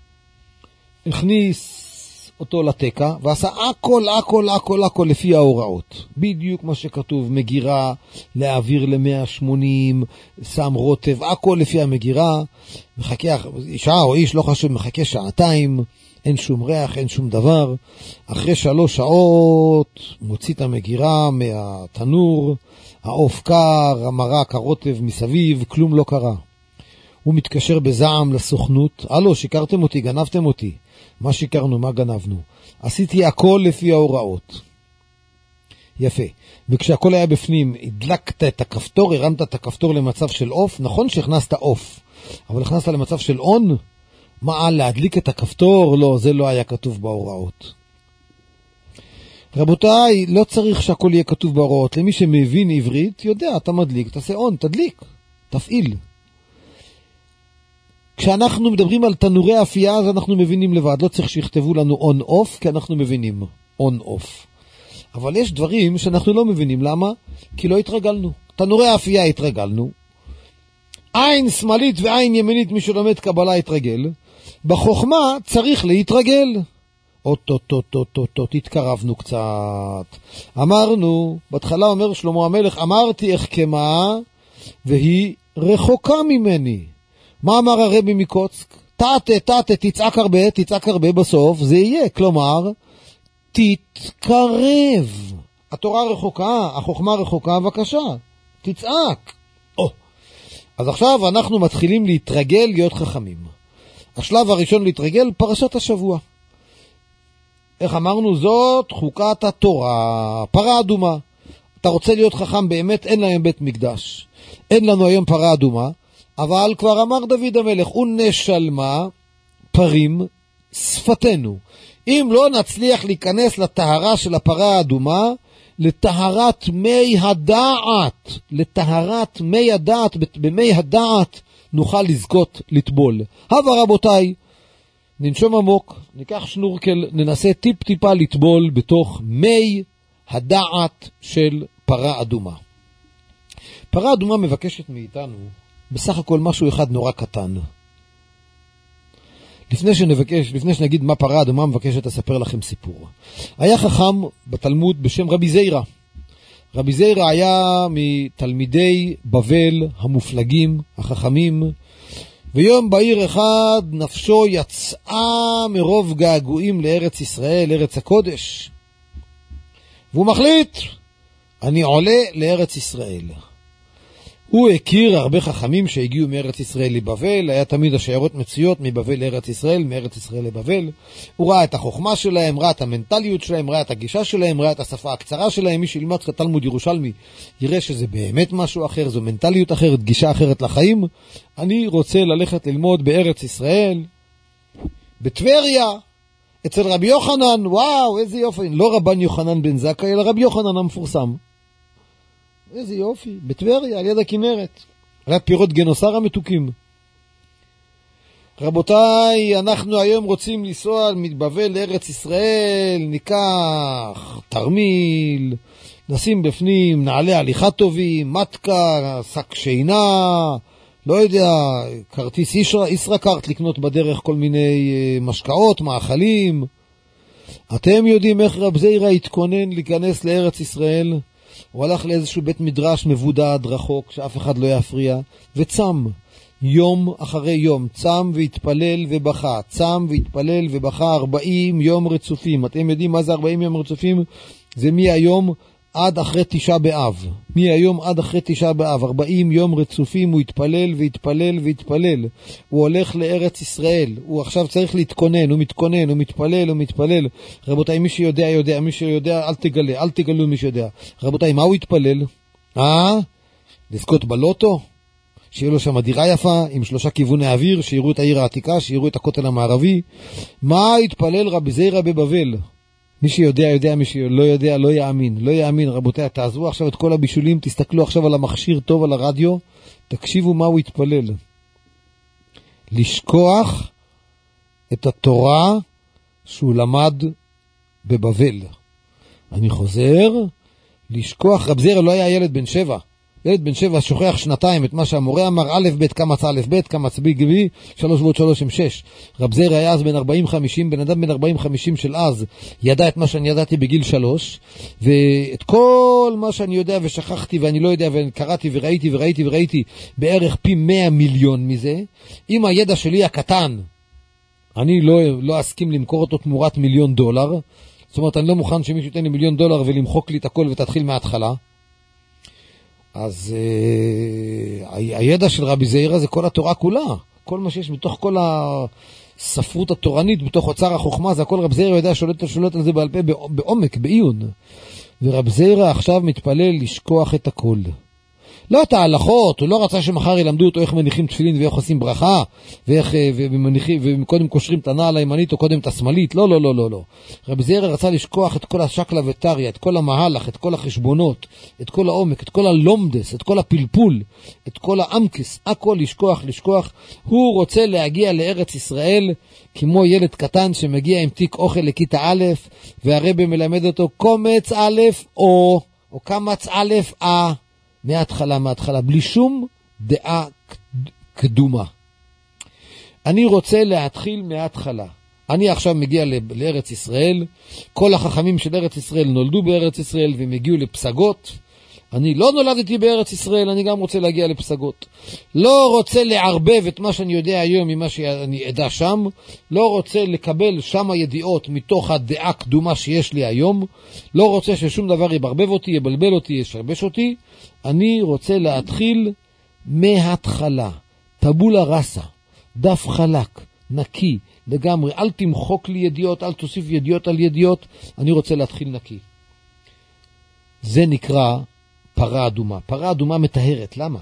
הכניס אותו לתקה, ועשה הכל לפי ההוראות. בדיוק מה שכתוב, מגירה, להעביר ל-180, שם רוטב, הכל לפי המגירה, מחכה, שעה או איש, לא חשוב, מחכה שעתיים, אין שום ריח, אין שום דבר. אחרי 3 שעות, מוציא את המגירה מהתנור, העוף קר, המרק, הרוטב מסביב, כלום לא קרה. הוא מתקשר בזעם לסוכנות, הלו, שיקרתם אותי, גנבתם אותי. מה שיקרנו, מה גנבנו? עשיתי הכל לפי ההוראות. יפה. וכשהכל היה בפנים, הדלקת את הכפתור, הרמת את הכפתור למצב של אוף, נכון שהכנסת אוף, אבל הכנסת למצב של און? מה, להדליק את הכפתור? לא, זה לא היה כתוב בהוראות. רבותיי, לא צריך שהכל יהיה כתוב בהוראות. למי שמבין עברית, יודע, אתה מדליק, תעשה און, תדליק, תפעיל. כשאנחנו מדברים על תנורי אפייה, אז אנחנו מבינים לבד. לא צריך שיכתבו לנו on-off, כי אנחנו מבינים on-off. אבל יש דברים שאנחנו לא מבינים. למה? כי לא התרגלנו. תנורי האפייה התרגלנו. עין שמאלית ועין ימינית, מי שלומד קבלה התרגל. בחוכמה צריך להתרגל. התקרבנו קצת. אמרנו, בהתחלה אומר שלמה המלך, אמרתי אחכמה, והיא רחוקה ממני. מה אמר הרבי מקוצק? תצעק הרבה בסוף, זה יהיה. כלומר, תתקרב. התורה רחוקה, החוכמה רחוקה, בבקשה, תצעק. אז עכשיו אנחנו מתחילים להתרגל להיות חכמים. השלב הראשון להתרגל, פרשת השבוע. איך אמרנו? זאת חוקת התורה, פרה אדומה. אתה רוצה להיות חכם באמת, אין להם בית מקדש. אין לנו היום פרה אדומה, אבל כבר אמר דוד המלך, ונשלמה פרים שפתנו. אם לא נצליח להיכנס לטהרה של הפרה האדומה, לטהרת מי הדעת, במי הדעת נוכל לזכות לטבול. הבה רבותיי, ננשום עמוק, ניקח שנורקל, ננסה טיפה לטבול בתוך מי הדעת של פרה אדומה. פרה אדומה מבקשת מאיתנו בסך הכל משהו אחד נורא קטן. לפני שנגיד מה פרה אדומה מבקשת לספר לכם סיפור. היה חכם בתלמוד בשם רבי זיירה. רבי זיירה היה מתלמידי בבל המופלגים, החכמים, ויום בהיר אחד נפשו יצאה מרוב געגועים לארץ ישראל, ארץ הקודש. והוא מחליט, אני עולה לארץ ישראל. הוא הכיר הרבה חכמים שהגיעו מארץ ישראל לבבל, היה תמיד השיירות מציאות מבבל לארץ ישראל, מארץ ישראל לבבל. הוא ראה את החוכמה שלהם, ראה את המנטליות שלהם, ראה את הגישה שלהם, ראה את השפה הקצרה שלהם. מי שילמד תלמוד ירושלמי יראה שזה באמת משהו אחר, זו מנטליות אחרת, גישה אחרת לחיים. אני רוצה ללכת ללמוד בארץ ישראל, בטבריה, אצל רבי יוחנן, וואו, איזה יופי, לא רבן יוחנן בן זכאי, אלא רבי יוחנן המפורסם. איזה יופי, בטבריה, על יד הכנרת, על יד פירות גנוסר המתוקים. רבותיי, אנחנו היום רוצים לנסוע מבבל לארץ ישראל, ניקח תרמיל, נשים בפנים נעלי הליכה טובים, מתקה, שק שינה, לא יודע, כרטיס ישראכרט לקנות בדרך כל מיני משקאות, מאכלים. אתם יודעים איך רב זיירה התכונן להיכנס לארץ ישראל? הוא הלך לאיזשהו בית מדרש מבודד רחוק, שאף אחד לא יפריע, וצם. יום אחרי יום, צם והתפלל ובכה, צם והתפלל ובכה 40 יום רצופים. אתם יודעים מה זה 40 יום רצופים? זה מהיום עד אחרי 9 באב. מהיום עד אחרי 9 באב, 40 יום רצופים הוא התפלל והתפלל והתפלל. הוא הולך לארץ ישראל, הוא עכשיו צריך להתכונן, הוא מתכונן, הוא מתפלל, הוא מתפלל. רבותיי, מי שיודע יודע, מי שיודע אל תגלה, אל תגלו מי שיודע. רבותיי, מה הוא התפלל? לזכות בלוטו? שיהיה לו שם דירה יפה, עם 3 כיווני אוויר, שיראו את העיר העתיקה, שיראו את הכותל המערבי. מה התפלל רבי זיירה בבבל? מי שיודע יודע, מי שלא יודע לא יאמין. לא יאמין, רבותיי, תעזבו עכשיו את כל הבישולים, תסתכלו עכשיו על המכשיר טוב על הרדיו, תקשיבו מה הוא התפלל. לשכוח את התורה שהוא למד בבבל. אני חוזר, לשכוח, רבי זיירה לא היה ילד בן 7. ילד בן 7 שוכח שנתיים את מה שהמורה אמר, א' ב' קמץ א' ב' קמץ בי גבי, 3 ועוד 3 הם 6. רב זיירה היה אז בן 40-50, בן אדם בן 40-50 של אז, ידע את מה שאני ידעתי בגיל 3, ואת כל מה שאני יודע ושכחתי ואני לא יודע וקראתי וראיתי בערך פי 100 מיליון מזה. עם הידע שלי הקטן, אני לא אסכים למכור אותו תמורת $1,000,000. זאת אומרת, אני לא מוכן שמישהו ייתן לי $1,000,000 ולמחוק לי את הכל ותתחיל מההתחלה. אז הידע של רבי זיירה זה כל התורה כולה. כל מה שיש בתוך כל הספרות התורנית, בתוך אוצר החוכמה, זה הכל רבי זיירה יודע, שולט על זה בעל פה בעומק, בעיון. ורבי זיירה עכשיו מתפלל לשכוח את הכל. לא את ההלכות, הוא לא רצה שמחר ילמדו אותו איך מניחים תפילין ואיך עושים ברכה, וקודם קושרים את הנעל הימנית או קודם את השמאלית. לא. רבי זיירה רצה לשכוח את כל השקלה וטריה, את כל המהלך, את כל החשבונות, את כל העומק, את כל הלומדס, את כל הפלפול, את כל האמקס, הכל לשכוח. הוא רוצה להגיע לארץ ישראל כמו ילד קטן שמגיע עם תיק אוכל לכיתה א', והרבי מלמד אותו קומץ א' או קמץ א' מההתחלה, בלי שום דעה קדומה. אני רוצה להתחיל מההתחלה. אני עכשיו מגיע לארץ ישראל, כל החכמים של ארץ ישראל נולדו בארץ ישראל והם הגיעו לפסגות. אני לא נולדתי בארץ ישראל, אני גם רוצה להגיע לפסגות. לא רוצה לערבב את מה שאני יודע היום ממה שאני אדע שם, לא רוצה לקבל שם ידיעות מתוך הדעה קדומה שיש לי היום, לא רוצה ששום דבר יברבב אותי, יבלבל אותי, ישרבש אותי. אני רוצה להתחיל מההתחלה, טבולה רסה, דף חלק, נקי, לגמרי, אל תמחוק לי ידיעות, אל תוסיף ידיעות על ידיעות, אני רוצה להתחיל נקי. זה נקרא פרה אדומה. פרה אדומה מטהרת, למה?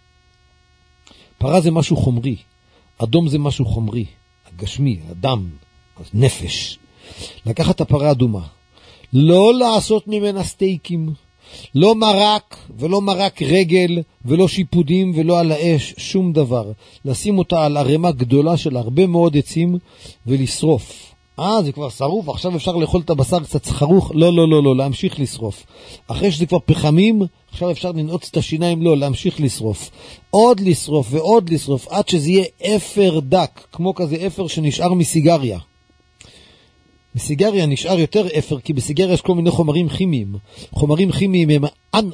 פרה זה משהו חומרי, אדום זה משהו חומרי, הגשמי, הדם, נפש. לקחת את הפרה אדומה, לא לעשות ממנה סטייקים, לא מרק ולא מרק רגל ולא שיפודים ולא על האש, שום דבר. לשים אותה על ערימה גדולה של הרבה מאוד עצים ולשרוף. זה כבר שרוף, עכשיו אפשר לאכול את הבשר קצת חרוך? לא, להמשיך לשרוף. אחרי שזה כבר פחמים, עכשיו אפשר לנעוץ את השיניים? לא, להמשיך לשרוף. עוד לשרוף ועוד לשרוף, עד שזה יהיה אפר דק, כמו כזה אפר שנשאר מסיגריה. בסיגריה נשאר יותר אפר, כי בסיגריה יש כל מיני חומרים כימיים. חומרים כימיים הם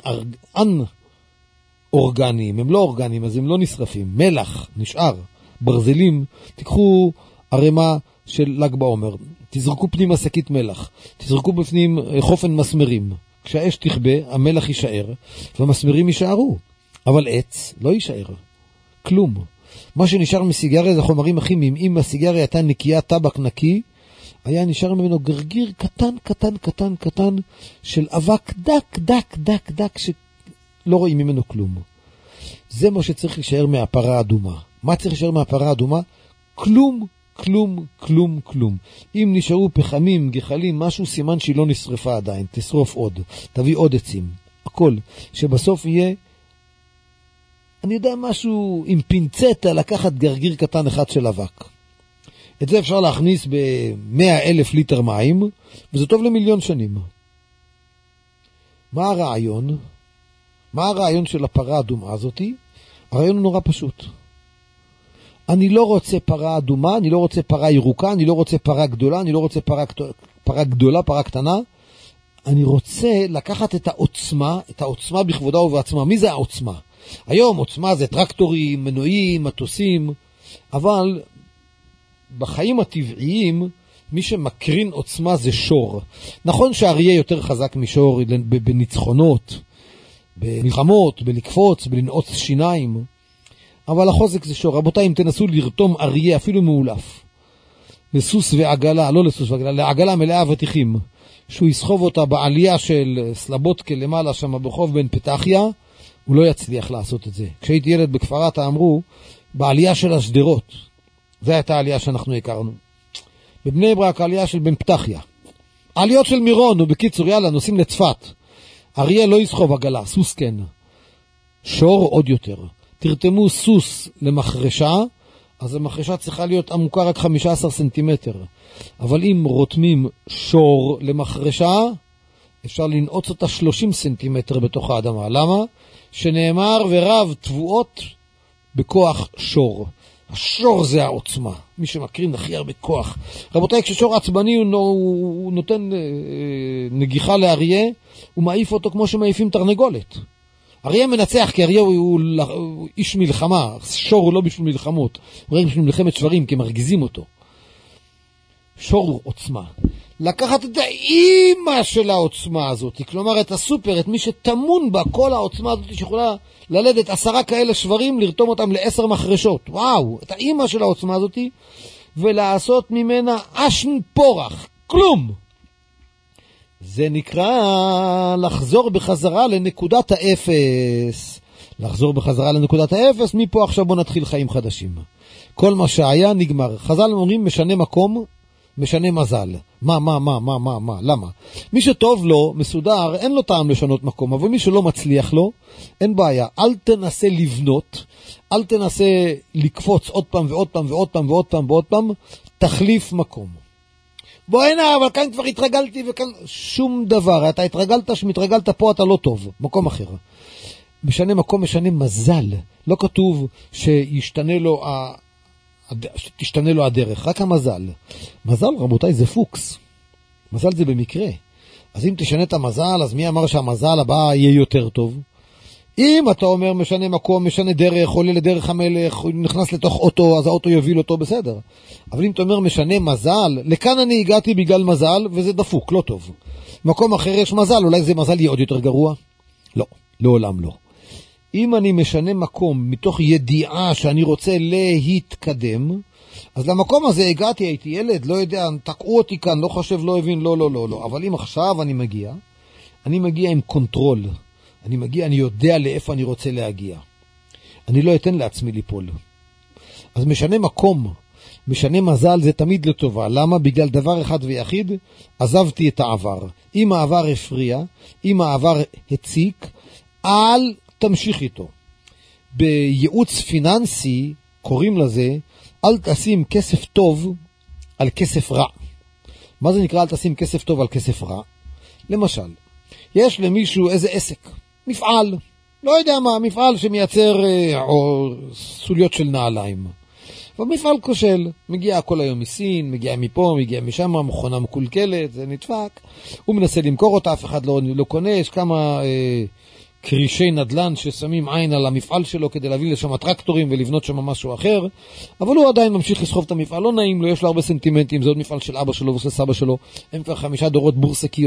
אורגניים, הם לא אורגניים, אז הם לא נשרפים. מלח נשאר, ברזלים, תיקחו ערימה של ל"ג בעומר, תזרקו פנימה שקית מלח, תזרקו בפנים חופן מסמרים. כשהאש תכבה, המלח יישאר, והמסמרים יישארו. אבל עץ לא יישאר. כלום. מה שנשאר מסיגריה זה חומרים כימיים. אם הסיגריה הייתה נקייה, טבק נקי, היה נשאר ממנו גרגיר קטן של אבק דק שלא רואים ממנו כלום. זה מה שצריך להישאר מהפרה האדומה. מה צריך להישאר מהפרה האדומה? כלום כלום, כלום, כלום. אם נשארו פחמים, גחלים, משהו, סימן שהיא לא נשרפה עדיין. תשרוף עוד, תביא עוד עצים. הכל. שבסוף יהיה, אני יודע משהו עם פינצטה, לקחת גרגיר קטן אחד של אבק. את זה אפשר להכניס ב100,000 ליטר מים, וזה טוב ל1,000,000 שנים. מה הרעיון? מה הרעיון של הפרה האדומה הזאת? הרעיון הוא נורא פשוט. אני לא רוצה פרה אדומה, אני לא רוצה פרה ירוקה, אני לא רוצה פרה גדולה, אני לא רוצה פרה גדולה, פרה קטנה. אני רוצה לקחת את העוצמה בכבודה ובעצמה. מי זה העוצמה? היום עוצמה זה טרקטורים, מנועים, מטוסים, אבל בחיים הטבעיים מי שמקרין עוצמה זה שור. נכון שאריה יותר חזק משור בניצחונות, במלחמות, בלקפוץ, בלנעוץ שיניים, אבל החוזק זה שור. רבותיי, אם תנסו לרתום אריה אפילו מאולף לסוס ועגלה, לא לסוס ועגלה, לעגלה מלאה ותיכים, שהוא יסחוב אותה בעלייה של סלבודקה למעלה שם ברחוב בן פתחיה, הוא לא יצליח לעשות את זה. כשהייתי ילד בכפרתה אמרו, בעלייה של השדרות, זו הייתה העלייה שאנחנו הכרנו. בבני ברק העלייה של בן פתחיה. העליות של מירון, ובקיצור, יאללה, נוסעים לצפת. אריה לא יסחוב עגלה, סוס כן. שור עוד יותר. תרתמו סוס למחרשה, אז המחרשה צריכה להיות עמוקה רק 15 סנטימטר. אבל אם רותמים שור למחרשה, אפשר לנעוץ אותה 30 סנטימטר בתוך האדמה. למה? שנאמר ורב תבואות בכוח שור. השור זה העוצמה. מי שמקרין הכי הרבה כוח. רבותיי, כששור עצבני הוא נותן נגיחה לאריה, הוא מעיף אותו כמו שמעיפים תרנגולת. אריה מנצח כי אריה הוא איש מלחמה. שור הוא לא בשביל מלחמות. הוא רואים בשביל מלחמת שברים כי מרגיזים אותו. שור הוא עוצמה. לקחת את האימא של העוצמה הזאת, כלומר את הסופר, את מי שתמון בה כל העוצמה הזאת שיכולה ללדת 10 כאלה שברים, לרתום אותם ל10 מחרשות. וואו, את האימא של העוצמה הזאת, ולעשות ממנה אשן פורח. כלום. זה נקרא לחזור בחזרה לנקודת האפס. לחזור בחזרה לנקודת האפס, מפה עכשיו בוא נתחיל חיים חדשים. כל מה שהיה נגמר. חז"ל אומרים משנה מקום, משנה מזל. מה? למה? מי שטוב לו, מסודר, אין לו טעם לשנות מקום, אבל מי שלא מצליח לו, אין בעיה. אל תנסה לבנות, אל תנסה לקפוץ עוד פעם ועוד פעם ועוד פעם ועוד פעם ועוד פעם, תחליף מקום. בוא הנה, אבל כאן כבר התרגלתי וכאן שום דבר. אתה התרגלת, שמתרגלת פה אתה לא טוב, מקום אחר. משנה מקום, משנה מזל. לא כתוב שישתנה לו שתשתנה לו הדרך, רק המזל. מזל, רבותיי, זה פוקס. מזל זה במקרה. אז אם תשנה את המזל, אז מי אמר שהמזל הבא יהיה יותר טוב? אם אתה אומר משנה מקום, משנה דרך, עולה לדרך המלך, נכנס לתוך אוטו, אז האוטו יוביל אותו בסדר. אבל אם אתה אומר משנה מזל, לכאן אני הגעתי בגלל מזל, וזה דפוק, לא טוב. מקום אחר יש מזל, אולי זה מזל יהיה עוד יותר גרוע? לא, לעולם לא. אם אני משנה מקום מתוך ידיעה שאני רוצה להתקדם, אז למקום הזה הגעתי, הייתי ילד, לא יודע, תקעו אותי כאן, לא חושב, לא הבין, לא. אבל אם עכשיו אני מגיע עם קונטרול. אני יודע לאיפה אני רוצה להגיע. אני לא אתן לעצמי ליפול. אז משנה מקום, משנה מזל, זה תמיד לטובה. למה? בגלל דבר אחד ויחיד, עזבתי את העבר. אם העבר הפריע, אם העבר הציק, אל תמשיך איתו. בייעוץ פיננסי קוראים לזה, אל תשים כסף טוב על כסף רע. מה זה נקרא אל תשים כסף טוב על כסף רע? למשל, יש למישהו איזה עסק, מפעל, לא יודע מה, מפעל שמייצר או סוליות של נעליים. ומפעל כושל, מגיע כל היום מסין, מגיע מפה, מגיע משם, מכונה מקולקלת, זה נדפק, הוא מנסה למכור אותה, אף אחד לא קונה, יש כמה קרישי נדלן ששמים עין על המפעל שלו כדי להביא לשם טרקטורים ולבנות שם משהו אחר, אבל הוא עדיין ממשיך לסחוב את המפעל, לא נעים לו, יש לו הרבה סנטימנטים, זה עוד מפעל של אבא שלו ושל סבא שלו, הם כבר 5 דורות בורסקי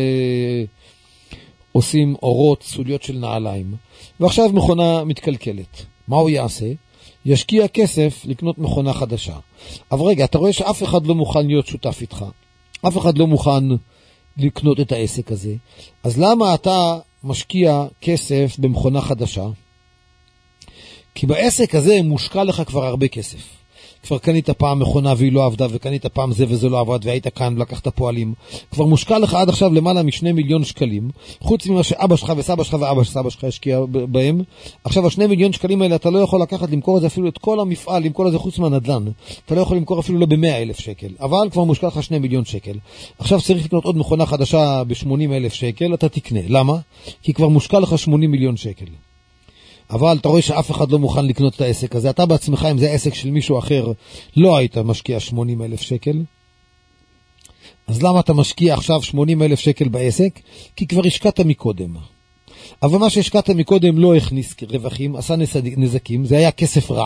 עושים אורות, סוליות של נעליים, ועכשיו מכונה מתקלקלת. מה הוא יעשה? ישקיע כסף לקנות מכונה חדשה. אבל רגע, אתה רואה שאף אחד לא מוכן להיות שותף איתך, אף אחד לא מוכן לקנות את העסק הזה, אז למה אתה משקיע כסף במכונה חדשה? כי בעסק הזה מושקע לך כבר הרבה כסף. כבר קנית פעם מכונה והיא לא עבדה, וקנית פעם זה וזה לא עבד, והיית כאן ולקחת פועלים. כבר מושקע לך עד עכשיו למעלה מ2 מיליון שקלים, חוץ ממה שאבא שלך וסבא שלך ואבא סבא שלך השקיע בהם. עכשיו, 2 מיליון שקלים האלה אתה לא יכול לקחת, למכור את זה אפילו את כל המפעל, למכור את זה חוץ מהנדל"ן. אתה לא יכול למכור אפילו לא ב100,000 שקל, אבל כבר מושקע לך 2 מיליון שקל. עכשיו צריך לקנות עוד מכונה חדשה ב80,000 שקל, אתה תקנה. למה? כי כבר מושקע לך 80 מיליון שקל. אבל אתה רואה שאף אחד לא מוכן לקנות את העסק הזה. אתה בעצמך, אם זה עסק של מישהו אחר, לא היית משקיע 80,000 שקל. אז למה אתה משקיע עכשיו 80,000 שקל בעסק? כי כבר השקעת מקודם. אבל מה שהשקעת מקודם לא הכניס רווחים, עשה נזקים, זה היה כסף רע.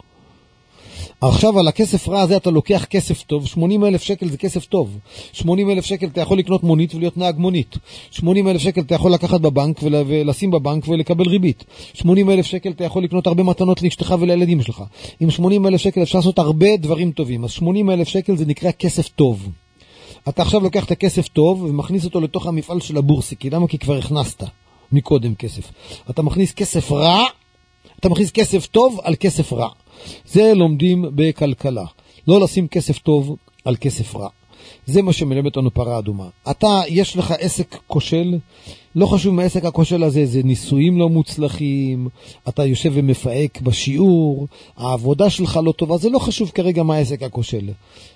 עכשיו על הכסף רע הזה אתה לוקח כסף טוב, 80,000 שקל זה כסף טוב. 80,000 שקל אתה יכול לקנות מונית ולהיות נהג מונית. 80,000 שקל אתה יכול לקחת בבנק ולשים בבנק ולקבל ריבית. 80,000 שקל אתה יכול לקנות הרבה מתנות לאשתך ולילדים שלך. עם 80,000 שקל אפשר לעשות הרבה דברים טובים. אז 80,000 שקל זה נקרא כסף טוב. אתה עכשיו לוקח את הכסף טוב ומכניס אותו לתוך המפעל של הבורסי. כי למה? כי כבר הכנסת מקודם כסף. אתה מכניס כסף רע, אתה מכניס כסף טוב על כסף רע. זה לומדים בכלכלה. לא לשים כסף טוב על כסף רע. זה מה שמלמד אותנו פרה אדומה. אתה, יש לך עסק כושל, לא חשוב מהעסק הכושל הזה, זה ניסויים לא מוצלחים, אתה יושב ומפהק בשיעור, העבודה שלך לא טובה, זה לא חשוב כרגע מה העסק הכושל.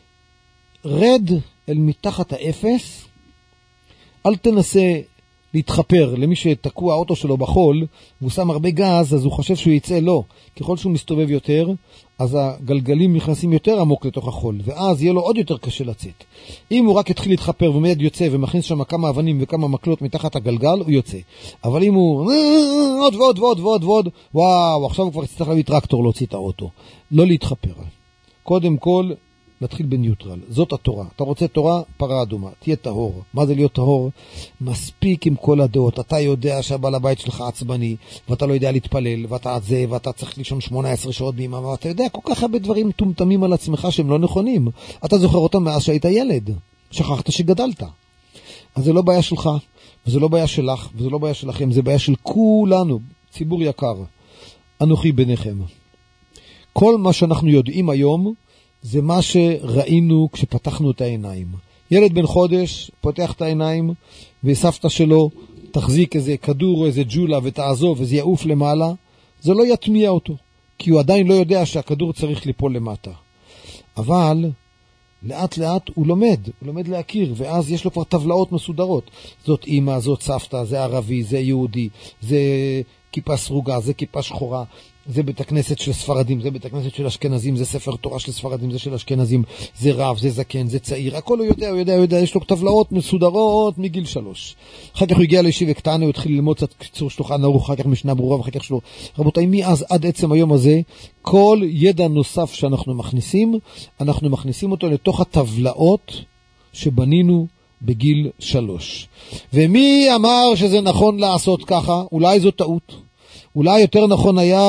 רד אל מתחת האפס, אל תנסה להתחפר. למי שתקוע האוטו שלו בחול, והוא שם הרבה גז, אז הוא חושב שהוא יצא. לא. ככל שהוא מסתובב יותר, אז הגלגלים נכנסים יותר עמוק לתוך החול, ואז יהיה לו עוד יותר קשה לצאת. אם הוא רק התחיל להתחפר ומיד יוצא ומכניס שם כמה אבנים וכמה מקלות מתחת הגלגל, הוא יוצא. אבל אם הוא עוד ועוד ועוד ועוד ועוד, וואו, עכשיו הוא כבר יצטרך להביא טרקטור להוציא את האוטו. לא להתחפר. קודם כל, נתחיל בניוטרל. זאת התורה. אתה רוצה תורה? פרה אדומה. תהיה טהור. מה זה להיות טהור? מספיק עם כל הדעות. אתה יודע שהבעל הבית שלך עצבני, ואתה לא יודע להתפלל, ואתה זה, ואתה צריך לישון 18 שעות ביממה, ואתה יודע כל כך הרבה דברים מטומטמים על עצמך שהם לא נכונים. אתה זוכר אותם מאז שהיית ילד. שכחת שגדלת. אז זה לא בעיה שלך, וזה לא בעיה שלך, וזה לא בעיה שלכם, זה בעיה של כולנו. ציבור יקר. אנוכי ביניכם. כל מה שאנחנו יודעים היום, זה מה שראינו כשפתחנו את העיניים. ילד בן חודש פותח את העיניים, וסבתא שלו תחזיק איזה כדור או איזה ג'ולה ותעזוב וזה יעוף למעלה, זה לא יטמיע אותו, כי הוא עדיין לא יודע שהכדור צריך ליפול למטה. אבל לאט לאט הוא לומד להכיר, ואז יש לו כבר טבלאות מסודרות. זאת אמא, זאת סבתא, זה ערבי, זה יהודי, זה כיפה סרוגה, זה כיפה שחורה, זה בית הכנסת של ספרדים, זה בית הכנסת של אשכנזים, זה ספר תורה של ספרדים, זה של אשכנזים, זה רב, זה זקן, זה צעיר, הכל הוא יודע, יש לו טבלאות מסודרות מגיל 3. אחר כך הוא הגיע לישיבה קטנה, הוא התחיל ללמוד קצת קיצור שולחן ערוך, אחר כך משנה ברורה, ואחר כך שלו. רבותיי, מאז עד עצם היום הזה, כל ידע נוסף שאנחנו מכניסים אותו לתוך הטבלאות שבנינו בגיל 3. ומי אמר שזה נכון לעשות ככה? אולי זו טעות. אולי יותר נכון היה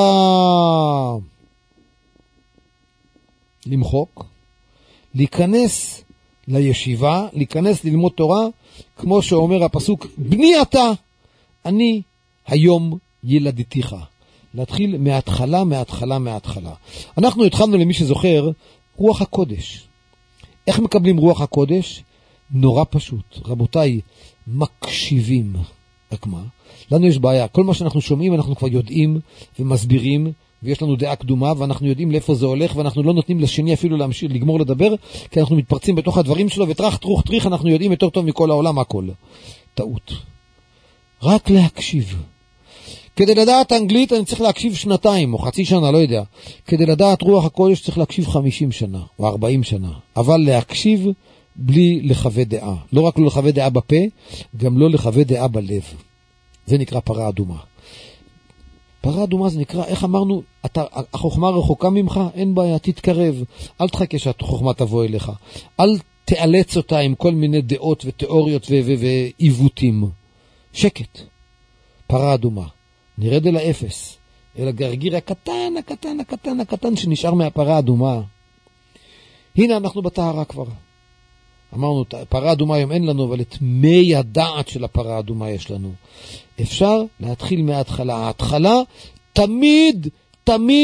למחוק, להיכנס לישיבה, להיכנס ללמוד תורה, כמו שאומר הפסוק, בני אתה, אני היום ילדתיך. להתחיל מההתחלה. אנחנו התחלנו, למי שזוכר, רוח הקודש. איך מקבלים רוח הקודש? נורא פשוט. רבותיי, מקשיבים. רק מה? לנו יש בעיה. כל מה שאנחנו שומעים, אנחנו כבר יודעים ומסבירים, ויש לנו דעה קדומה, ואנחנו יודעים לאיפה זה הולך, ואנחנו לא נותנים לשני אפילו לגמור לדבר, כי אנחנו מתפרצים בתוך הדברים שלו, וטרח טרוח טריח, אנחנו יודעים יותר טוב מכל העולם הכל. טעות. רק להקשיב. כדי לדעת אנגלית אני צריך להקשיב 2 או חצי שנה, לא יודע. כדי לדעת רוח הקודש צריך להקשיב 50 שנה או 40 שנה. אבל להקשיב בלי לחווה דעה. לא רק לא לחווה דעה בפה, גם לא לחווה דעה בלב. זה נקרא פרה אדומה. פרה אדומה זה נקרא, איך אמרנו, החוכמה רחוקה ממך, אין בעיה, תתקרב. אל תחכה שהחוכמה תבוא אליך. אל תאלץ אותה עם כל מיני דעות ותיאוריות ועיוותים. שקט. פרה אדומה. נרד אל האפס. אל הגרגיר הקטן שנשאר מהפרה אדומה. הנה אנחנו בטהרה כבר. אמרנו, פרה אדומה היום אין לנו, אבל את מי הדעת של הפרה אדומה יש לנו. אפשר להתחיל מההתחלה. ההתחלה תמיד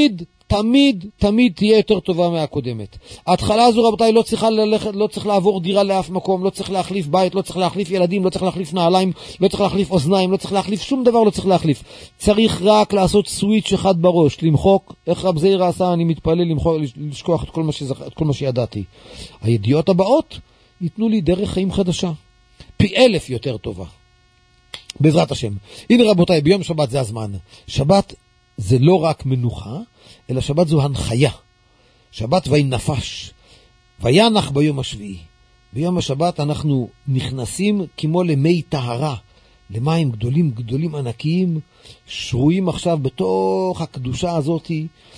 תמיד תהיה יותר טובה מהקודמת. ההתחלה הזו, רבותיי, לא צריך לעבור דירה לאף מקום, לא צריך להחליף בית, לא צריך להחליף ילדים, לא צריך להחליף נעליים, לא צריך להחליף אוזניים, לא צריך להחליף שום דבר, לא צריך להחליף. צריך רק לעשות סוויץ' אחד בראש, למחוק, איך רב זעיר עשה, אני מתפלל לשכוח את כל מה שידעתי. הידיעות הבאות ייתנו לי דרך חיים חדשה, פי 1000 יותר טובה. בעזרת השם. הנה רבותיי, ביום שבת זה הזמן. שבת זה לא רק מנוחה, אלא שבת זו הנחיה. שבת וינפש. וינח ביום השביעי. ביום השבת אנחנו נכנסים כמו למי טהרה, למים גדולים ענקיים, שרויים עכשיו בתוך הקדושה הזאת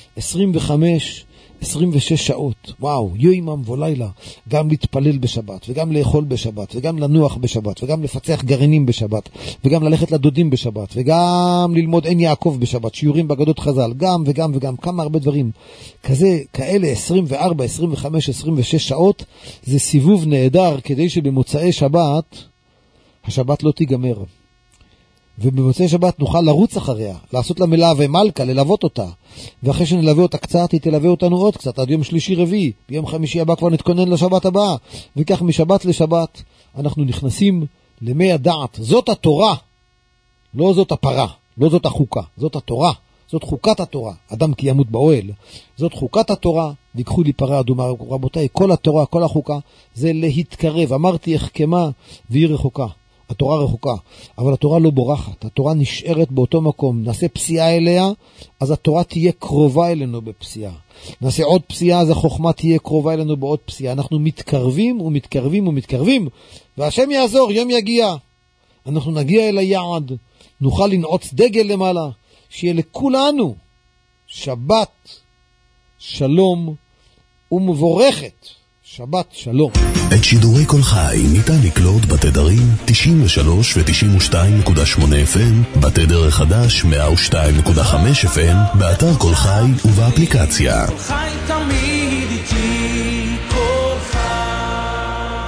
26 שעות. וואו, יומם ולילה. גם להתפלל בשבת, וגם לאכול בשבת, וגם לנוח בשבת, וגם לפצח גרעינים בשבת, וגם ללכת לדודים בשבת, וגם ללמוד עין יעקב בשבת, שיעורים באגדות חז"ל, וגם, כמה הרבה דברים. כאלה 24, 25, 26 שעות, זה סיבוב נהדר כדי שבמוצאי שבת, השבת לא תיגמר. ובמוצאי שבת נוכל לרוץ אחריה, לעשות לה מלווה מלכה, ללוות אותה. ואחרי שנלווה אותה קצת, היא תלווה אותנו עוד קצת, עד יום שלישי רביעי. ביום חמישי הבא כבר נתכונן לשבת הבאה. וכך משבת לשבת אנחנו נכנסים למי הדעת. זאת התורה, לא זאת הפרה, לא זאת החוקה, זאת התורה. זאת חוקת התורה. אדם כי ימות באוהל. זאת חוקת התורה, ויקחו לי פרה אדומה. רבותיי, כל התורה, כל החוקה, זה להתקרב. אמרתי החכמה והיא רחוקה. התורה רחוקה, אבל התורה לא בורחת, התורה נשארת באותו מקום. נעשה פסיעה אליה, אז התורה תהיה קרובה אלינו בפסיעה. נעשה עוד פסיעה, אז החוכמה תהיה קרובה אלינו בעוד פסיעה. אנחנו מתקרבים ומתקרבים, והשם יעזור, יום יגיע. אנחנו נגיע אל היעד, נוכל לנעוץ דגל למעלה, שיהיה לכולנו שבת שלום ומבורכת. שבת שלום. את שידורי כל חי ניתן לקלוט בתדרים 93 ו-92.8 FM, בתדר החדש 102.5 FM, באתר כל חי ובאפליקציה. כל חי תמיד איתי, כל חי.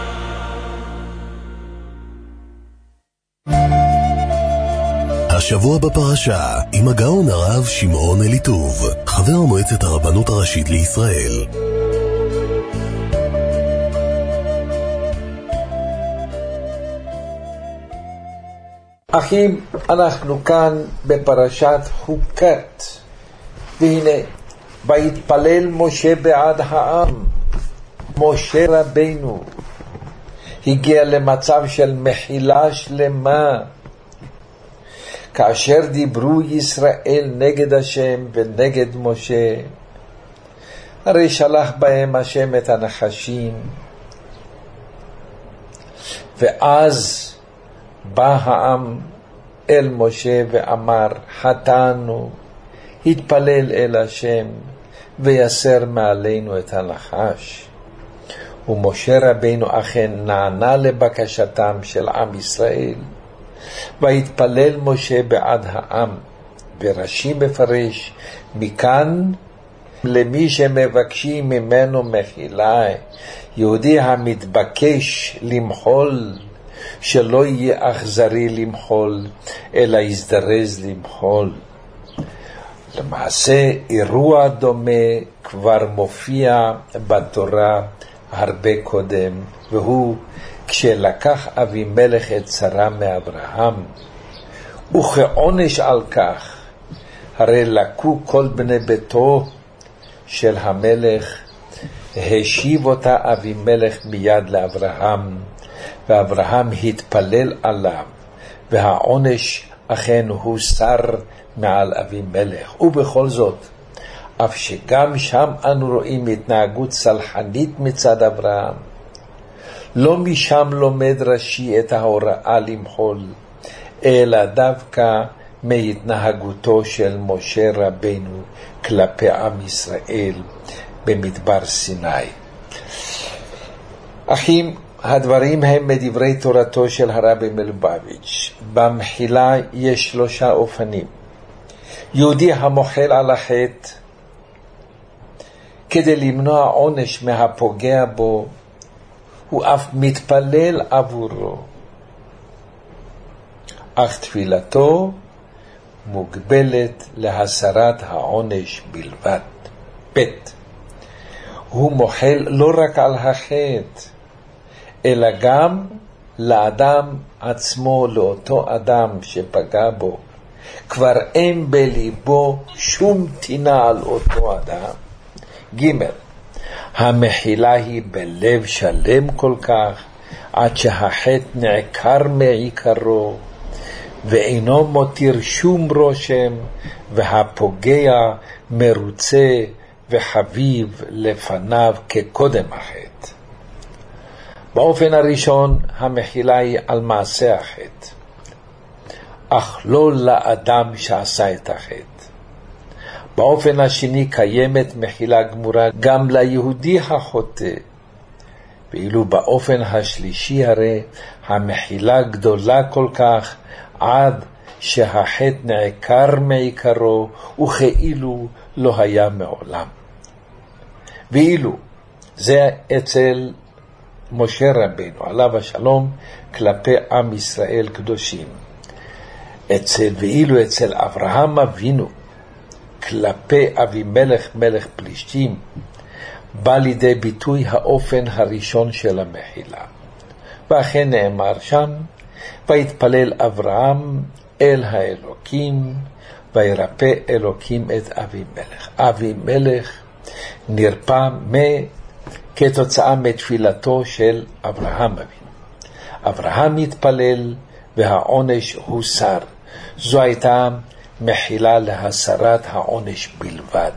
השבוע בפרשה עם הגאון הרב שמעון אליטוב, חבר מועצת הרבנות הראשית לישראל. אחים, אנחנו כאן בפרשת חוקת, והנה, ויתפלל משה בעד העם. משה רבינו הגיע למצב של מחילה שלמה, כאשר דיברו ישראל נגד השם ונגד משה, הרי שלח בהם השם את הנחשים, ואז בא העם אל משה ואמר, חטאנו, התפלל אל השם ויסר מעלינו את הנחש. ומשה רבינו אכן נענה לבקשתם של עם ישראל, והתפלל משה בעד העם. ורש"י מפרש, מכאן למי שמבקשים ממנו מחילה, יהודי המתבקש למחול, שלא יהיה אכזרי למחול, אלא יזדרז למחול. למעשה אירוע דומה כבר מופיע בתורה הרבה קודם, והוא כשלקח אבימלך את שרה מאברהם, וכעונש על כך, הרי לקו כל בני ביתו של המלך, השיב אותה אבימלך מיד לאברהם, ואברהם התפלל עליו, והעונש אכן הוסר מעל אבימלך. ובכל זאת, אף שגם שם אנו רואים התנהגות סלחנית מצד אברהם, לא משם לומד רש"י את ההוראה למחול, אלא דווקא מהתנהגותו של משה רבינו כלפי עם ישראל במדבר סיני. אחים, הדברים הם מדברי תורתו של הרבי מלובביץ'. במחילה יש 3 אופנים. יהודי המוחל על החטא כדי למנוע עונש מהפוגע בו, הוא אף מתפלל עבורו, אך תפילתו מוגבלת להסרת העונש בלבד. ב' הוא מוחל לא רק על החטא, אלא גם לאדם עצמו, לאותו אדם שפגע בו. כבר אין בליבו שום טינה על אותו אדם. ג' המחילה היא בלב שלם כל כך, עד שהחטא נעקר מעיקרו, ואינו מותיר שום רושם, והפוגע מרוצה וחביב לפניו כקודם החטא. באופן הראשון המחילה היא על מעשה החטא, אך לא לאדם שעשה את החטא. באופן השני קיימת מחילה גמורה גם ליהודי החוטא, ואילו באופן השלישי הרי המחילה גדולה כל כך עד שהחטא נעקר מעיקרו וכאילו לא היה מעולם. ואילו זה אצל משה רבינו עליו השלום כלפי עם ישראל קדושים, ואילו אצל אברהם אבינו כלפי אבימלך מלך פלישתים בא לידי ביטוי האופן הראשון של המחילה. ואכן נאמר שם, ויתפלל אברהם אל האלוקים וירפא אלוקים את אבימלך. אבימלך נרפא כתוצאה מתפילתו של אברהם אבינו. אברהם התפלל והעונש הוסר. זו הייתה מחילה להסרת העונש בלבד.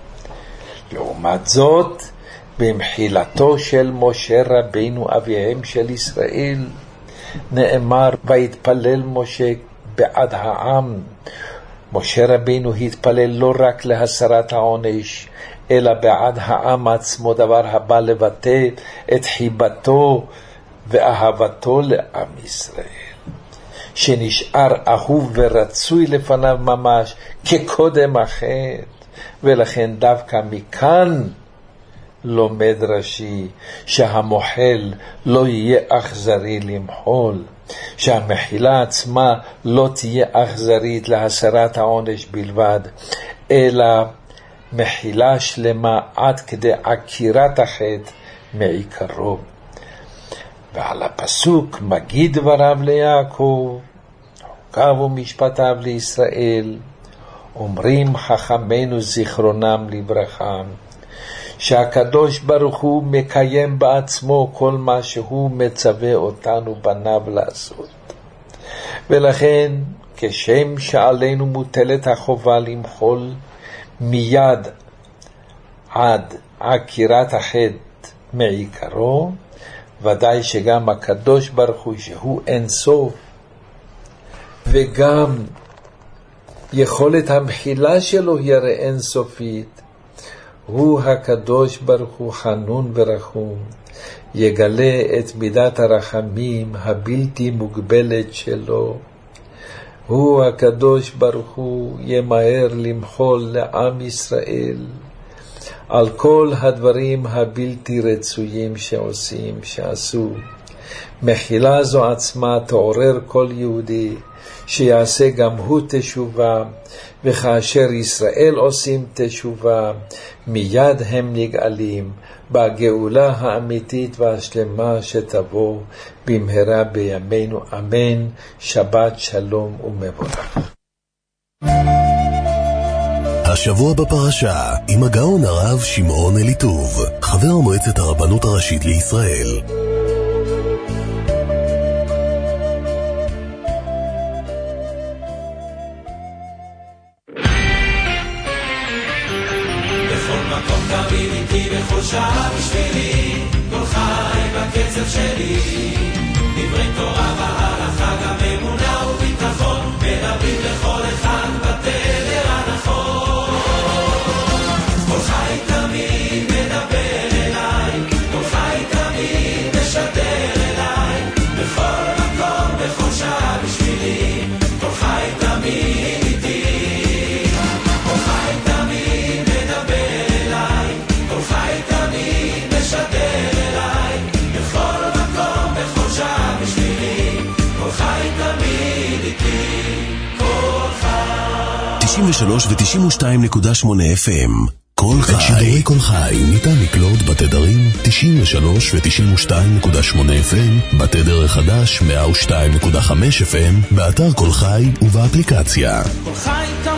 לעומת זאת, במחילתו של משה רבינו אביהם של ישראל נאמר, ויתפלל משה בעד העם. משה רבינו התפלל לא רק להסרת העונש, אלא בעד העם עצמו, דבר הבא לבטא את חיבתו ואהבתו לעם ישראל, שנשאר אהוב ורצוי לפניו ממש כקודם החטא. ולכן דווקא מכאן לומד רש"י שהמוחל לא יהיה אכזרי למחול, שהמחילה עצמה לא תהיה אכזרית להסרת העונש בלבד, אלא מחילה שלמה עד כדי עקירת החטא מעיקרו. ועל הפסוק מגיד דבריו ליעקב, חוקיו ומשפטיו לישראל, אומרים חכמינו זיכרונם לברכה, שהקדוש ברוך הוא מקיים בעצמו כל מה שהוא מצווה אותנו בניו לעשות. ולכן כשם שעלינו מוטלת החובה למחול מיד עד עקירת החטא מעיקרו, ודאי שגם הקדוש ברוך הוא שהוא אין סוף, וגם יכולת המחילה שלו היא הרי אין סופית, הוא הקדוש ברוך הוא חנון ורחום, יגלה את מידת הרחמים הבלתי מוגבלת שלו. הוא הקדוש ברוך הוא ימהר למחול לעם ישראל על כל הדברים הבלתי רצויים שעשו. מחילה זו עצמה תעורר כל יהודי שיעשה גם הוא תשובה, וכאשר ישראל עושים תשובה, מיד הם נגאלים בגאולה האמיתית והשלמה שתבוא במהרה בימינו, אמן. שבת שלום ומבורך. השבוע בפרשה עם הגאון הרב שמעון אליטוב, חבר מועצת הרבנות הראשית לישראל. בכל שעה בשבילי, כל חי בקצב שלי, דברי תורה והלכה, גם אמונה וביטחון, מדברים לכל אחד בתדר הנכון. כל חי תמיד מדבר אליי, כל חי תמיד משדר אליי, בכל מקום, בכל שעה בשבילי, כל חי תמיד איתי, כל חי תמיד מדבר אליי, כל חי תמיד משדר אליי, בכל מקום, בכל שעה בשבילי, כל חי תמיד איתי, כל חי. 93 ו-92.8 FM, כל חי. את שידורי כל חי ניתן לקלוט בתדרים 93 ו-92.8 FM, בתדר החדש 102.5 FM, באתר כל חי ובאפליקציה. כל חי